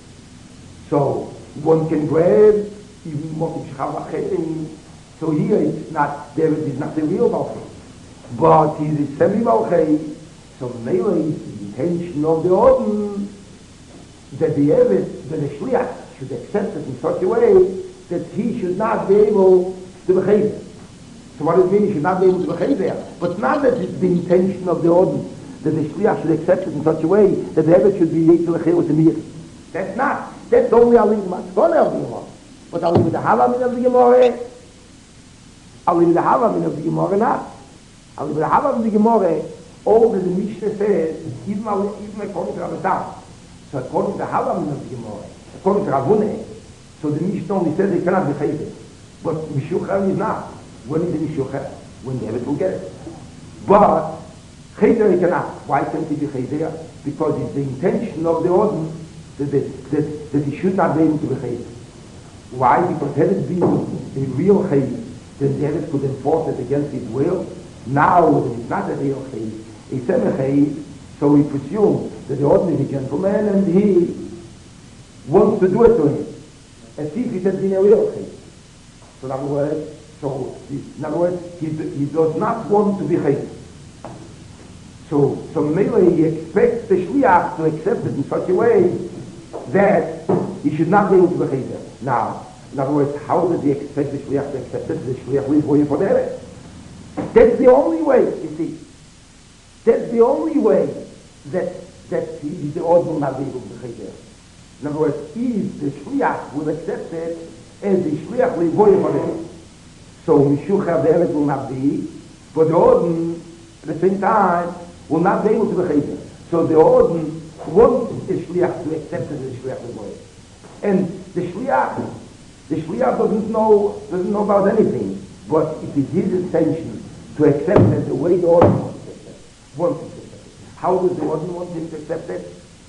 So one can grab even Mokish Chavachim. So here it's not, there is not a real Balchait. But he's a semi-Balchait. So mainly it's the intention of the Orden that the Evet, that the Shliach should accept it in such a way that he should not be able to behave. So what does it mean? He should not be able to behave there. But not that it's the intention of the Orden that the Shliach should accept it in such a way that the Rebbe should be able to behave with the Mir. That's not. That's only I'll leave the Matzvone of the Gemara. But I'll leave the Havamin of the Gemara. I'll leave the Havamin of the Gemara not. I'll leave the Havamin of the Gemara. All that the Mishnah says, even according to Rabbi Tam. So according to the Havamin of the Gemara, according to Ravuneh, so the Mishnah only says they cannot be chayzer. But Mishucher is not. When is the Mishucher? When the Evet will get it. But chayzer he cannot. Why can't he be chayzer? Because it's the intention of the Orden that he should not be able to be chayzer. Why? Because had it been a real chayzer, then the Evet could enforce it against his will. Now that it's not a real chayzer, a semi-chayzer, so we presume that the Orden is a gentleman and he wants to do it to him. As if it had been a real case. So in other words, he does not want to be chayzer. So mainly he expects the Shliach to accept it in such a way that he should not be able to be chayzer. Now, in other words, how does he expect the Shliach to accept it? The Shliach will wait for the Rebbe. That's the only way, you see. That's the only way that the Orden will not be able to be chayzer. In other words, if the Shliach will accept it, as the Shliach will go for it. So Mishucher the Evet will not be, but the Orden, at the same time, will not be able to be chayzer. So the Orden wants the Shliach to accept it as the Shliach will go. And the Shliach doesn't know about anything, but it is his intention to accept it the way the Orden wants to accept it. How does the Orden want him to accept it?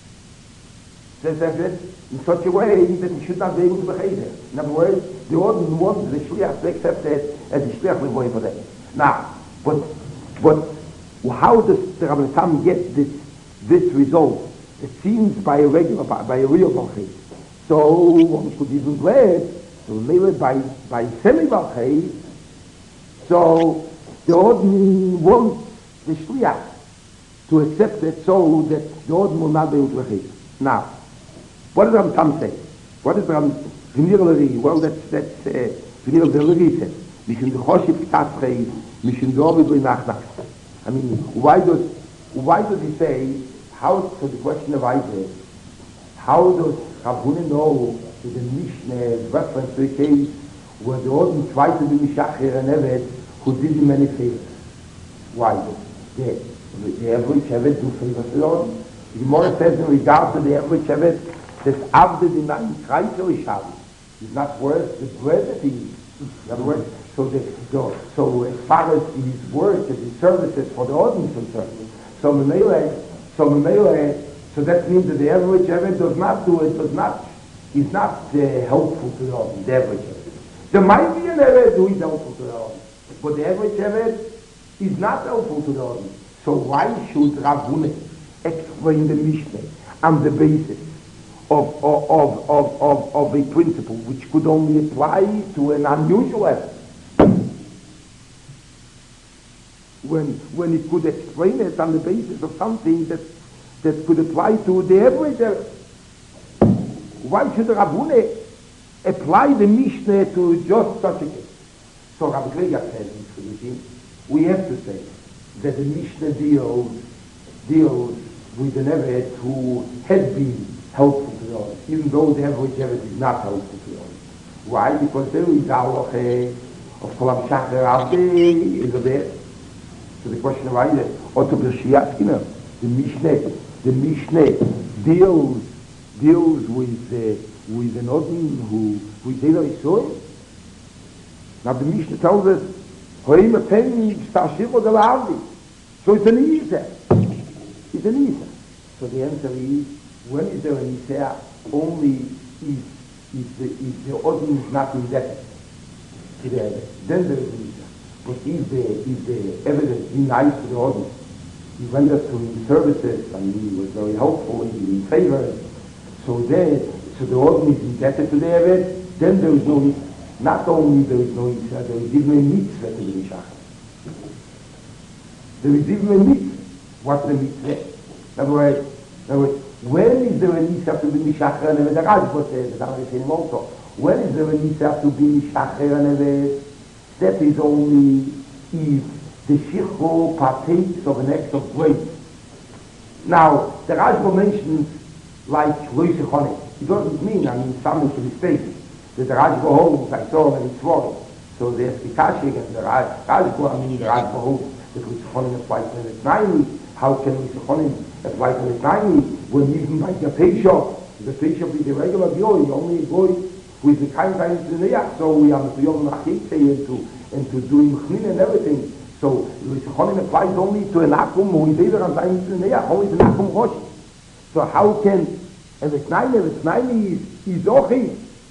In such a way that he should not be able to behave there. In other words, the Orden wants the Shliach to accept it as the Shliach will go for that. Now, but how does the Rabbi Tam get this result? It seems by a real Balchait. So one could even glad to live by semi-Balchait. So the Orden wants the Shliach to accept it so that the Orden will not be able to behave. Now, what does Ram Tam say? What does Ram Vinir? Well, that's Vinir Leri says. Mishun the Choshev Tatzchei, Mishun the Ovid Nachnach. I mean, why does he say? How? So the question of Isaac. How does Rabbunen know that the Mishnah is reference to a case where the Orden tried to be Mishacher and Evet who did him many favors? Why? The average Evet do favors to the Orden. The Gemara says in regard to the average Evet, that Avded in Kreisel Ishavi is not worth the bread that he eats. In other words, So as far as his work and his services for the audience concerned, so that means that the average Eved does not do it, is not helpful to the audience, the average Eved. There might be an Eved who is helpful to the audience, but the average Eved is not helpful to the audience. So why should Rav Huna explain the Mishnah on the basis of a principle which could only apply to an unusual Eved? When it could explain it on the basis of something that could apply to the average. Why should Rav Huna apply the Mishnah to just such a case? So Rav Greger says in Chidushim, we have to say that the Mishnah deals with an Eved who has been helpful to the audience, even though the average Eved is not helpful to the audience. Why? Because there is halacha of Kolam Shachar Avdei is there. So the question why is it? Or to Bershiaskina, the Mishnah deals with an Odin who is Ela Yisrael. Now the Mishnah tells us, Hoim Atem Stashiro de Lahavdi. So it's an Isa. It's an Isa. So the answer is, when is there an Isa? Only if the Odin is not indebted to the Eved. Then there is an Isa. But if the evidence is nice to the audience, he rendered to him services and he was very helpful, he was in favor, so the audience is indebted to the Eved, then there is no Isa. Not only there is no Isa, there is even a mitzvah to the Mishachar. There is even a mitzvah. What's the mitzvah? In other words, when is there an Isa to be Mishachar and Eved? The Rajba says, the Rajba says also, when is there an Isa to be Mishachar and Eved? That is only if the Shichro partakes of an act of grace. Now, the Rajba mentions like Rosh Chonek. It doesn't mean, some of the states, that the Rajba holds, I saw when it's wrong. So there's Pikashik and the Rajba holds that Rosh Chonek applies to the Tnaimi. How can Rosh Chonek apply to the Tnaimi when even by the Pesach is the regular boy, only a boy who is the kind of Neyach, so we are to Yom Nachit and to doing Chnin and everything. So Rosh Chonek applies only to an Akum who is either on time to Neyach, only to an Akum Rosh. So how can, and the Tnaimi is Ochi.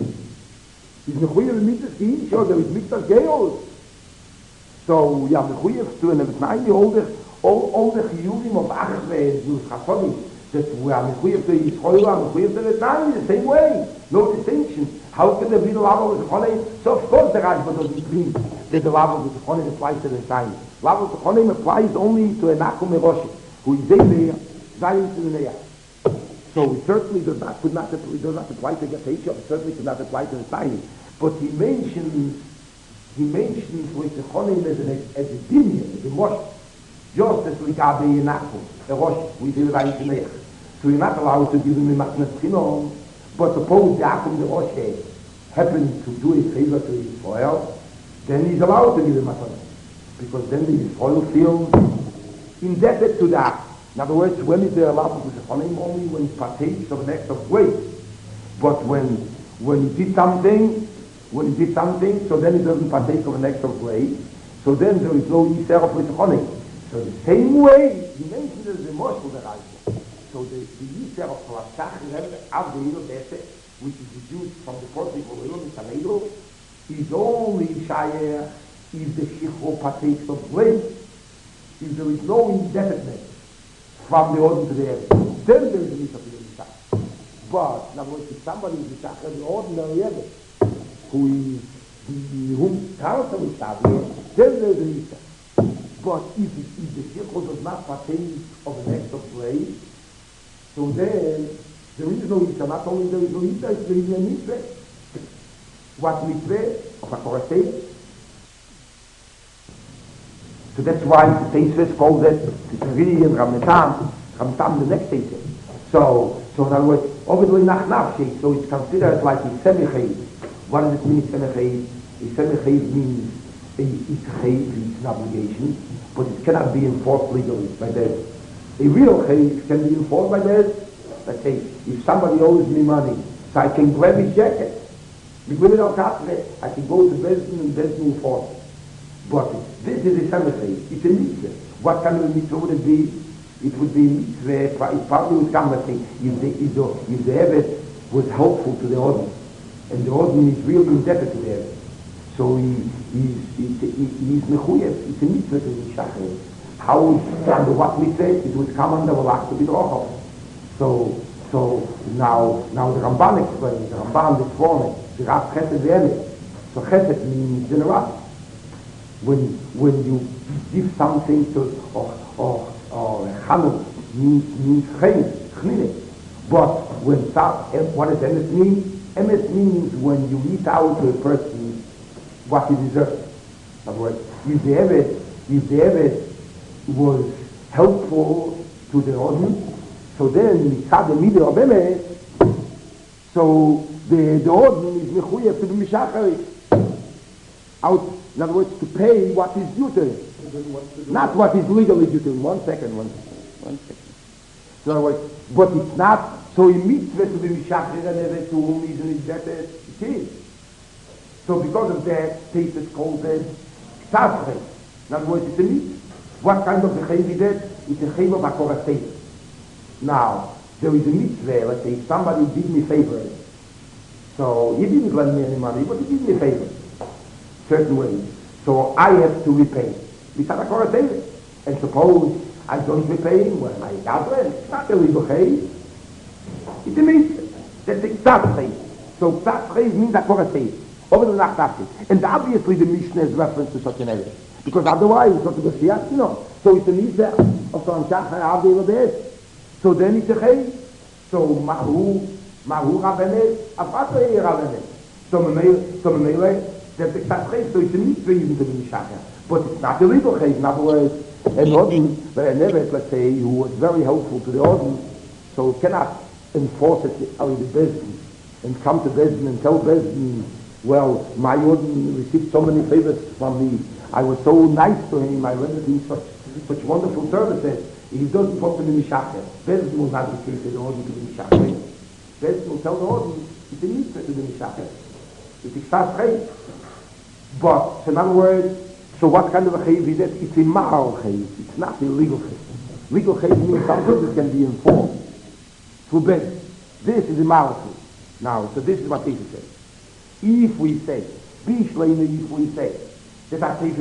Is Mechuyev Mitzvah Ki'ish, or there is Mitzvah Geos. So we are Mechuyev to an Tnaimi, all the Chiyuvim of Achve and Yus Chasodim, that we are Mechuyev to Yisroel, we are Mechuyev to the Tnaimi, the same way. No distinction. How can there be the Lav of Zechonim? So of course the Rajba doesn't mean that the Lav of Zechonim applies to the Tnaimi. Lav of Zechonim applies only to an Akum Eroshi, who is there, Zayim to the Neyach. So it certainly does not apply to Gatesha, it certainly could not apply to the Tnaimi. But he mentions with Zechonim as a dinyan, as a Moshe, just as Ligabe in Akum, Eroshi, who is there, Zayim to the Neyach. So you're not allowed to give him a Matnas Chinom. But suppose the Akum the Rosh happens to do a favor to Israel, then he's allowed to give him a matana. Because then the Israel feels indebted to the Akum. In other words, when is there allowed to Zechonim? Only when he partakes of an act of grace. But when he did something, so then he doesn't partake of an act of grace, so then there is no Yisrael of Zechonim. So the same way, he mentioned as the Moshe the Rajba. So the Yisrael of Kolasach, which is deduced from the Porti of Elohim Samedo, is only Shayah if the Shichro partakes of grace. If there is no indebtedness from the order to the Eved, then there is a Mishach to the Mishach. But, in other words, if somebody is Mishach, the ordinary Eved, whom Tarasa Mishach, then there is a Mishach. But if the Shichro does not partake of an act of grace, so then there is no Isa. Not only there is no Isa, there is no Mitzvah. What Mitzvah? Of a Korasei. So that's why the Teisves calls it Tzari and Ramnetam the next Teisves. So in other words, obviously nach nafshi, so it's considered like a semi-chayv. What does it mean, semi-chayv? A semi-chayv means it's chayv, it's an obligation, but it cannot be enforced legally by the A real chayv can be enforced by this. Let's say, if somebody owes me money, so I can grab his jacket, I can go to Bezdin and Bezdin will force it. But this is a cemetery. It's a mitzvah. What kind of a mitzvah would it be? It would be mitzvah. It probably would come and say, if the Eved was helpful to the Odin, and the Odin is really indebted to the Eved, so he's mechuyev. It's a mitzvah to be shachar. How under what mitzvah it would come under Malach to be rochov. So now the Ramban explains. The Ramban this morning. The Rav Chesed V'Emet. So Chesed means generosity. When you give something to or Chanuk means chnine. But what does emes mean? Emes means when you reach out to a person what he deserves. In other words, if the Eved was helpful to the audience, so then mitzad the middle of emes, so the audience is mechuyev to be mishachari. Out, in other words, to pay what is due to him, not what is legally due to him. One second. In other words, but it's not so in mitzvah to be mishachar and ever to whom he's indebted. It is. So because of that, Teisus calls it tzavchei. In other words, it's a mitzvah. What kind of a chayv is it? It's a chayv of akorasei. Now, there is a mitzvah. Let's say if somebody did me a favor, so he didn't lend me any money, but he did me a favor. Certain ways. So I have to repay. And suppose I don't repay him, well, I got it. It's not illegal chayv. It's a mitzvah. That's a tzavchei. So tzavchei means akorasei. Over the nachtafti. And obviously the Mishnah is reference to such an area. Because otherwise it's not a b'siyat, So it's a mitzvah of Tom Shachar Avdei V'Beis. So then it's a chayv. So mahu rabenes, afato rabenes. So memele, that's a tzavchei. So it's a mitzvah even to be mishachar. But it's not illegal chayv. In other words, an Odin, let's say, who was very helpful to the Odin, so cannot enforce it on the Bezdin and come to Bezdin and tell Bezdin, well, my Odin received so many favors from me. I was so nice to him. I rendered him such wonderful services. He doesn't want to be mishachar. Bezdin will not be the Odin to be mishachar. Bezdin will tell the Odin it's a mitzvah to be mishachar. It's a tzavchei. But in other words, so what kind of a chayv is it? It's a ma'al chayv. It's not a legal chayv. Legal chayv means something that can be enforced through Bezdin. This is a ma'al chayv. Now, so this is what Jesus says. If we say, that I say,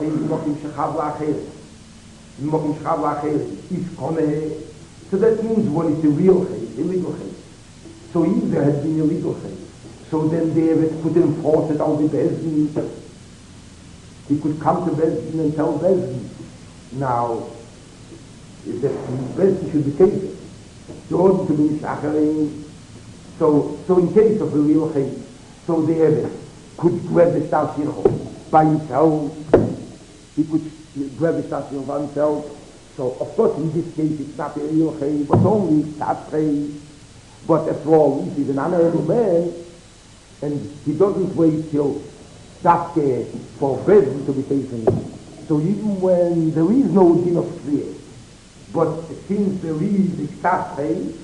so that means when it's a real chayv, illegal chayv. So if there had been illegal chayv, so then David could enforce it on the Bezdin. He could come to Bezdin and tell Bezdin, now, if the Bezdin should be taken, the order to be shacharing, so in case of a real chayv, so the Eved could grab the Shtar Shircho by himself. He could grab the Shtar Shircho by himself. So, of course, in this case, it's not a real chayv, but only tzavchei. But after all, if he's an honorable man, and he doesn't wait till tzavchei for Bezdin to be taken. So even when there is no din of tzviyah, but since there is tzavchei,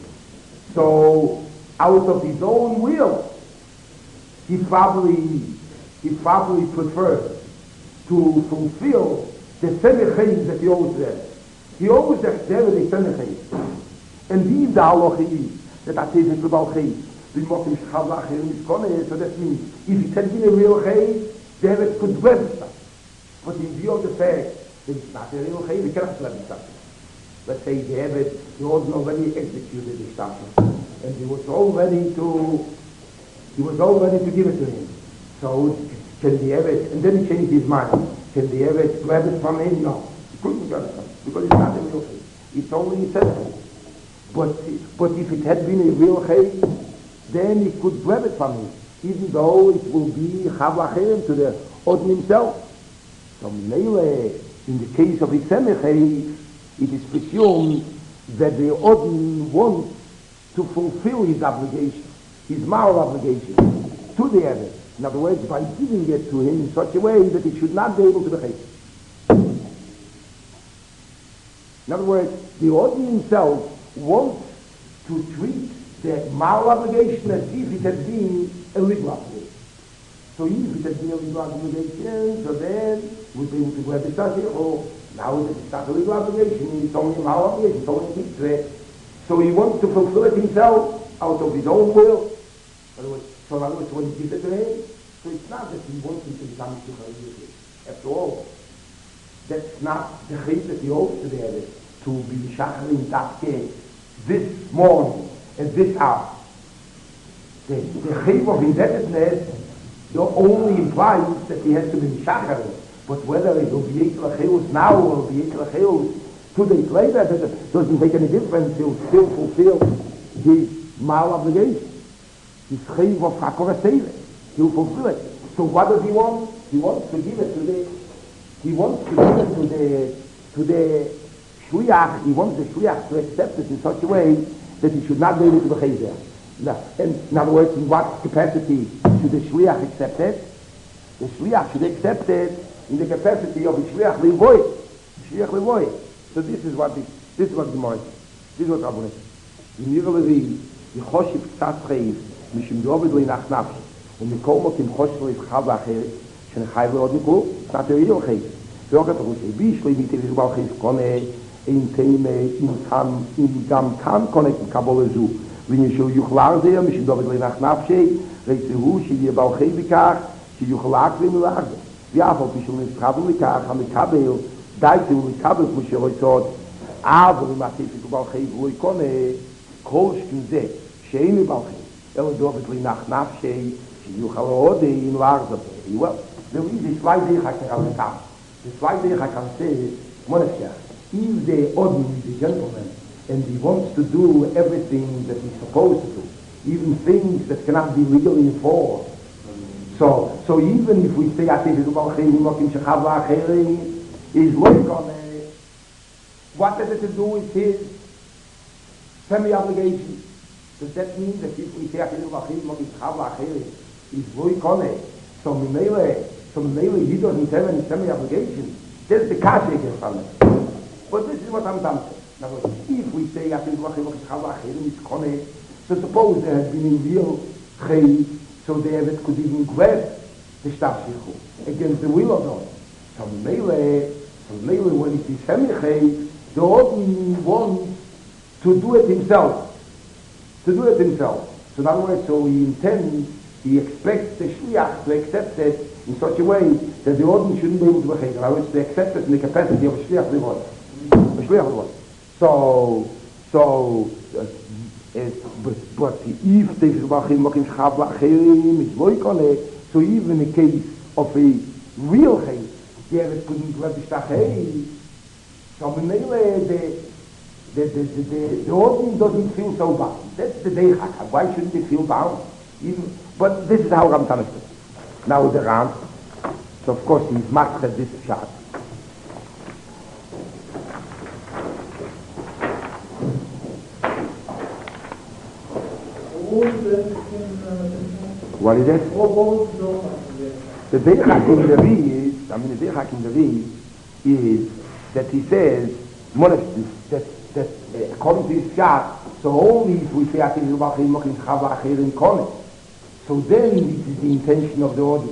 so out of his own will, he probably prefers to fulfill the semechayim that he always says. He always accepted the semechayim. And these are halacha that I say that about chayim. So that means if it had been a real chayim, David could register. But in view of the fact that it's not a real chayim, he cannot register. Let's say David, he was already executed the statute, and he was all ready to give it to him. So can the Eved, and then he changed his mind. Can the Eved grab it from him? No. He couldn't grab it from him, because it's not a real chayv. It's only a sentence. But if it had been a real chayv, then he could grab it from him, even though it will be chavacherim to the Odin himself. So Mele, in the case of Isemechei, it is presumed that the Odin wants to fulfill his obligation, his moral obligation, to the Eved. In other words, by giving it to him in such a way that he should not be able to behave. In other words, the Odin himself wants to treat the moral obligation as if it had been a legal obligation. So if it had been a legal obligation, so then we'd be able to go at the Shashichu. Now it's not a legal obligation, it's only a mal obligation, it's only a mitzvah. So he wants to fulfill it himself out of his own will. So in other words, when he gives it to him, so it's not that he wants him to become Shikha. After all, that's not the chayv that he owes to the Rebbe, to be Shacharim Dafke this morning, at this hour. The chayv of indebtedness only implies that he has to be Shacharim, but whether it will be Yetzel Achilus now or be Yetzel Achilus 2 days later, that doesn't make any difference. He'll still fulfill his mal obligation, his chayv of Hakora Seivah. He'll fulfill it. So what does he want? He wants to give it to the shliach. He wants the shliach to accept it in such a way that he should not be able to behave there. In other words, in what capacity should the shliach accept it? The shliach should accept it in the capacity of the shliach levoy. Shliach levoy. So this is what the Gemara says. This is what Rabbi says. In Yirah Levi, Yechoshiv Tzat Chayv, Mishim Dovid Leinach Nafshi, ומכל מוקים חושב לבחב אחרת, שנחייב לעוד נקלו, סנת ירידו לחייב. ואוכל תחושי, בישלי ויתריך בעל חייב קונה, אין תימה, אם גם כאן קונה כקבול לזו, ונשאו יוכלר זה, משום דוד לנח נפשי, רצהו שיהיה בעל חייב בכך, שיוכלר ומלאך זה. ואף על פי שנפחבו לכך, המקבל, דייתו לקבל כמו שרוצות, אבל אם התפיק בעל חייב לא יקונה, כל שכן זה, שאין בעל חייב, אלא דוד לנח נפשי, you have in large well, there is this why they can come. This why they can say, Monasya, if the ordinary is a gentleman and he wants to do everything that he's supposed to do, even things that cannot be legally enforced. So even if we say is what has it to do with his semi-obligation? Does that mean that if we say is very kone, so Mimele, he doesn't have any semi-obligation. That's the cash against him. But this is what I'm saying. Now, if we say is kone, so suppose there has been a real chayv, so David could even grab the shtafshichu against the will of God. So Mimele, when it is semi-chayv, the ordinary wants to do it himself. So in other words, so he expects the shliach to accept it in such a way that the ordinary shouldn't be able to behave. In other words, to accept it in the capacity of a shliach levoy. But if the shliachim mokim shachav la'acherim is loikone, so even in the case of a real case, David couldn't grab the shtachay. So the ordinary doesn't feel so bound. That's the day hakam. Why shouldn't they feel bound? But this is how Ramtan understood. Now the Ram, so of course he's mastered this shot. What is it? The Deichak in the Ri is that he says, that according to his shot, so only if we say so then it is the intention of the audience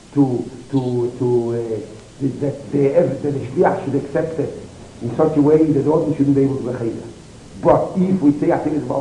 that the shliach should accept it in such a way that the audience shouldn't be able to behave. But if we say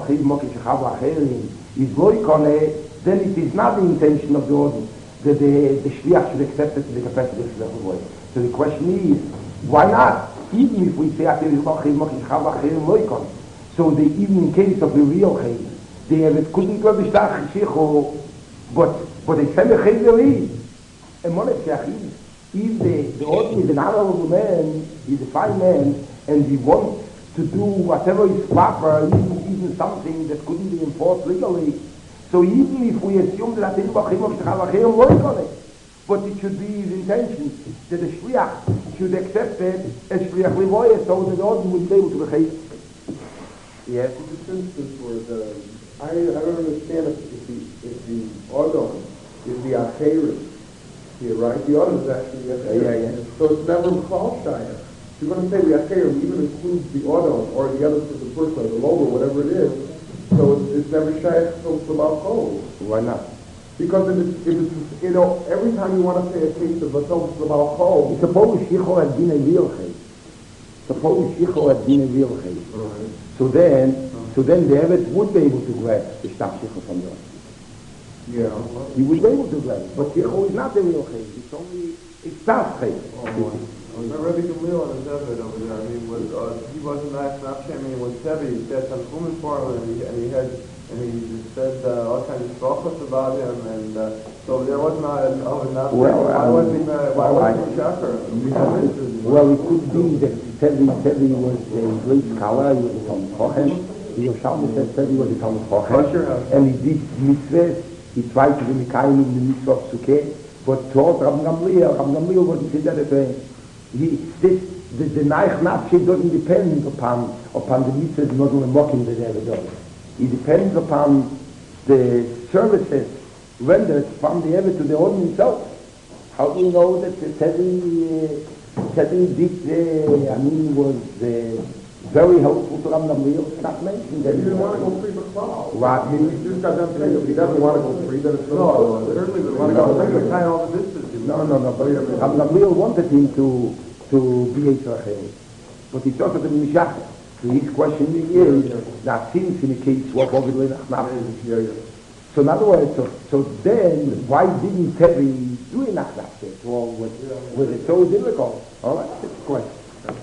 is loikone, then it is not the intention of the audience that the shliach should accept it in the capacity of the way. So the question is, why not? Even if we say loikone, so even in case of the real chayv, they couldn't go to but they send a chayv and monarch if the ordinary is an honorable man, he's a fine man, and he wants to do whatever is proper, even something that couldn't be enforced legally. So even if we assume that but it should be his intention that the shliach should accept it as shliach levoyah, so that the ordinary would be able to behave. Yes. This instance where I don't understand if the Odom is the Acherim here, right? The Odom is actually the Acherim. Yeah. So it's never called Shaya. If you're going to say the Acherim even includes the Odom or the other person, the logo, whatever it is, so it's never Shaya to Baal Kol. Why not? Because if it's, every time you want to say a case of Batos about Chol, Suppose Shicho had been a real case. Suppose Shicho had been a real case. right. So then the Evet would be able to grab the Shtab Shicho from you. Yeah. He would be able to grab it. But Shicho is not a real case. It's only a Shtab case. Rabbi Gamliel on his Eved over there, I mean, he wasn't not shaming when Sevi, he said some Chumash for him, and he said all kinds of brachos about him, and so there was not why wasn't he Shacher? Well, it could be that Sevi was a great scholar, he was a Talmud Chochem. The Yerushalmi said Sevi was a Talmud Chochem, and he did mitzvahs. He tried to be Mikayim in the mitzvah of Sukkah, but taught Rabbi Gamliel wasn't considered a the Naich Nafshi doesn't depend upon the mitzvahs not only mocking the Eved. It depends upon the services rendered from the Eved to the Odin himself. How do you know that Teddy did, was very helpful to Rabbi Gamliel? It's not mentioned that He didn't want to go free but follow. What? He just got done saying if he doesn't want to go free, then it's no, certainly doesn't want to go free. Tie all the distance. No, but Rabbi Gamliel wanted him to be a Tzarechel. But he thought of the Mishach. So his question is that since in the case what David Lenach. So in other words, so then why didn't Terry do a Nachnafshe? Well, was it so difficult? All right, that's the question.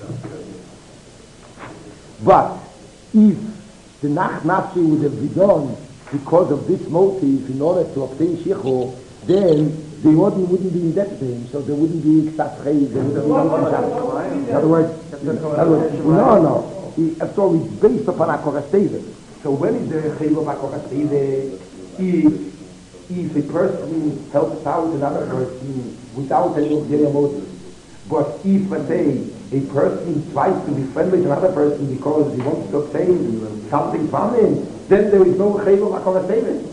But if the Nachnafshe would have been done because of this motive in order to obtain Shicho, then the Odin wouldn't be indebted to him, so there wouldn't be Ksat Chayid, there wouldn't be In other words, no. After all, it's based upon Akorasteve. So when is there a Chayv of Akorasteve? If a person helps out another person without any ulterior motive. But if, let's say, a person tries to be friendly to another person because he wants to obtain something from him, then there is no Chayv of Akorasteve.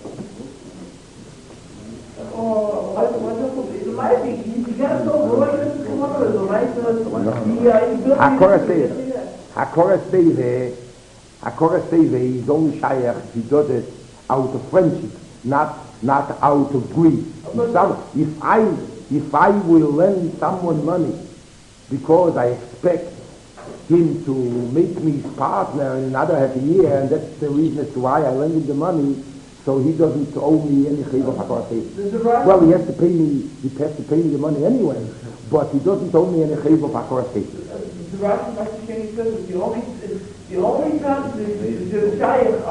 Hakorasteve is only Shayach, he does it out of friendship, not out of greed. If I will lend someone money because I expect him to make me his partner in another half a year, and that's the reason as to why I lend him the money, so he doesn't owe me any chayv of hakorasteve. Well, he has to pay me the money anyway, but he doesn't owe me any chayv of hakorasteve. The Rashi says that the only time the shaykh,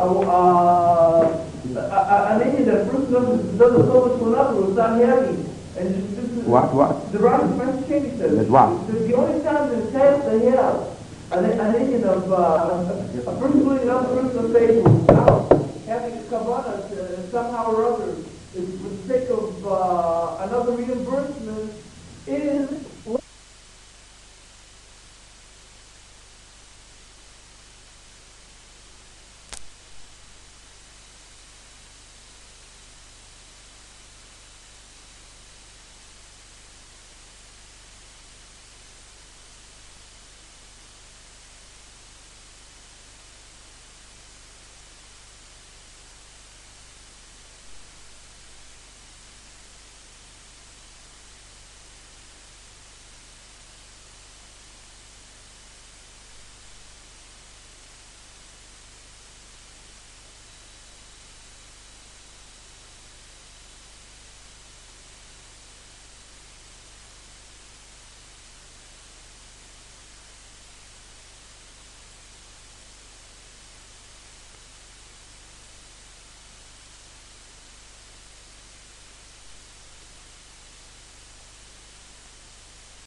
an Indian that a person doesn't so much to another was not heavy. And this is What? The Rashi says That what? the only time the shaykh they have an Indian of a person doing another person of faith without having a kavanah somehow or other is for the sake of another reimbursement is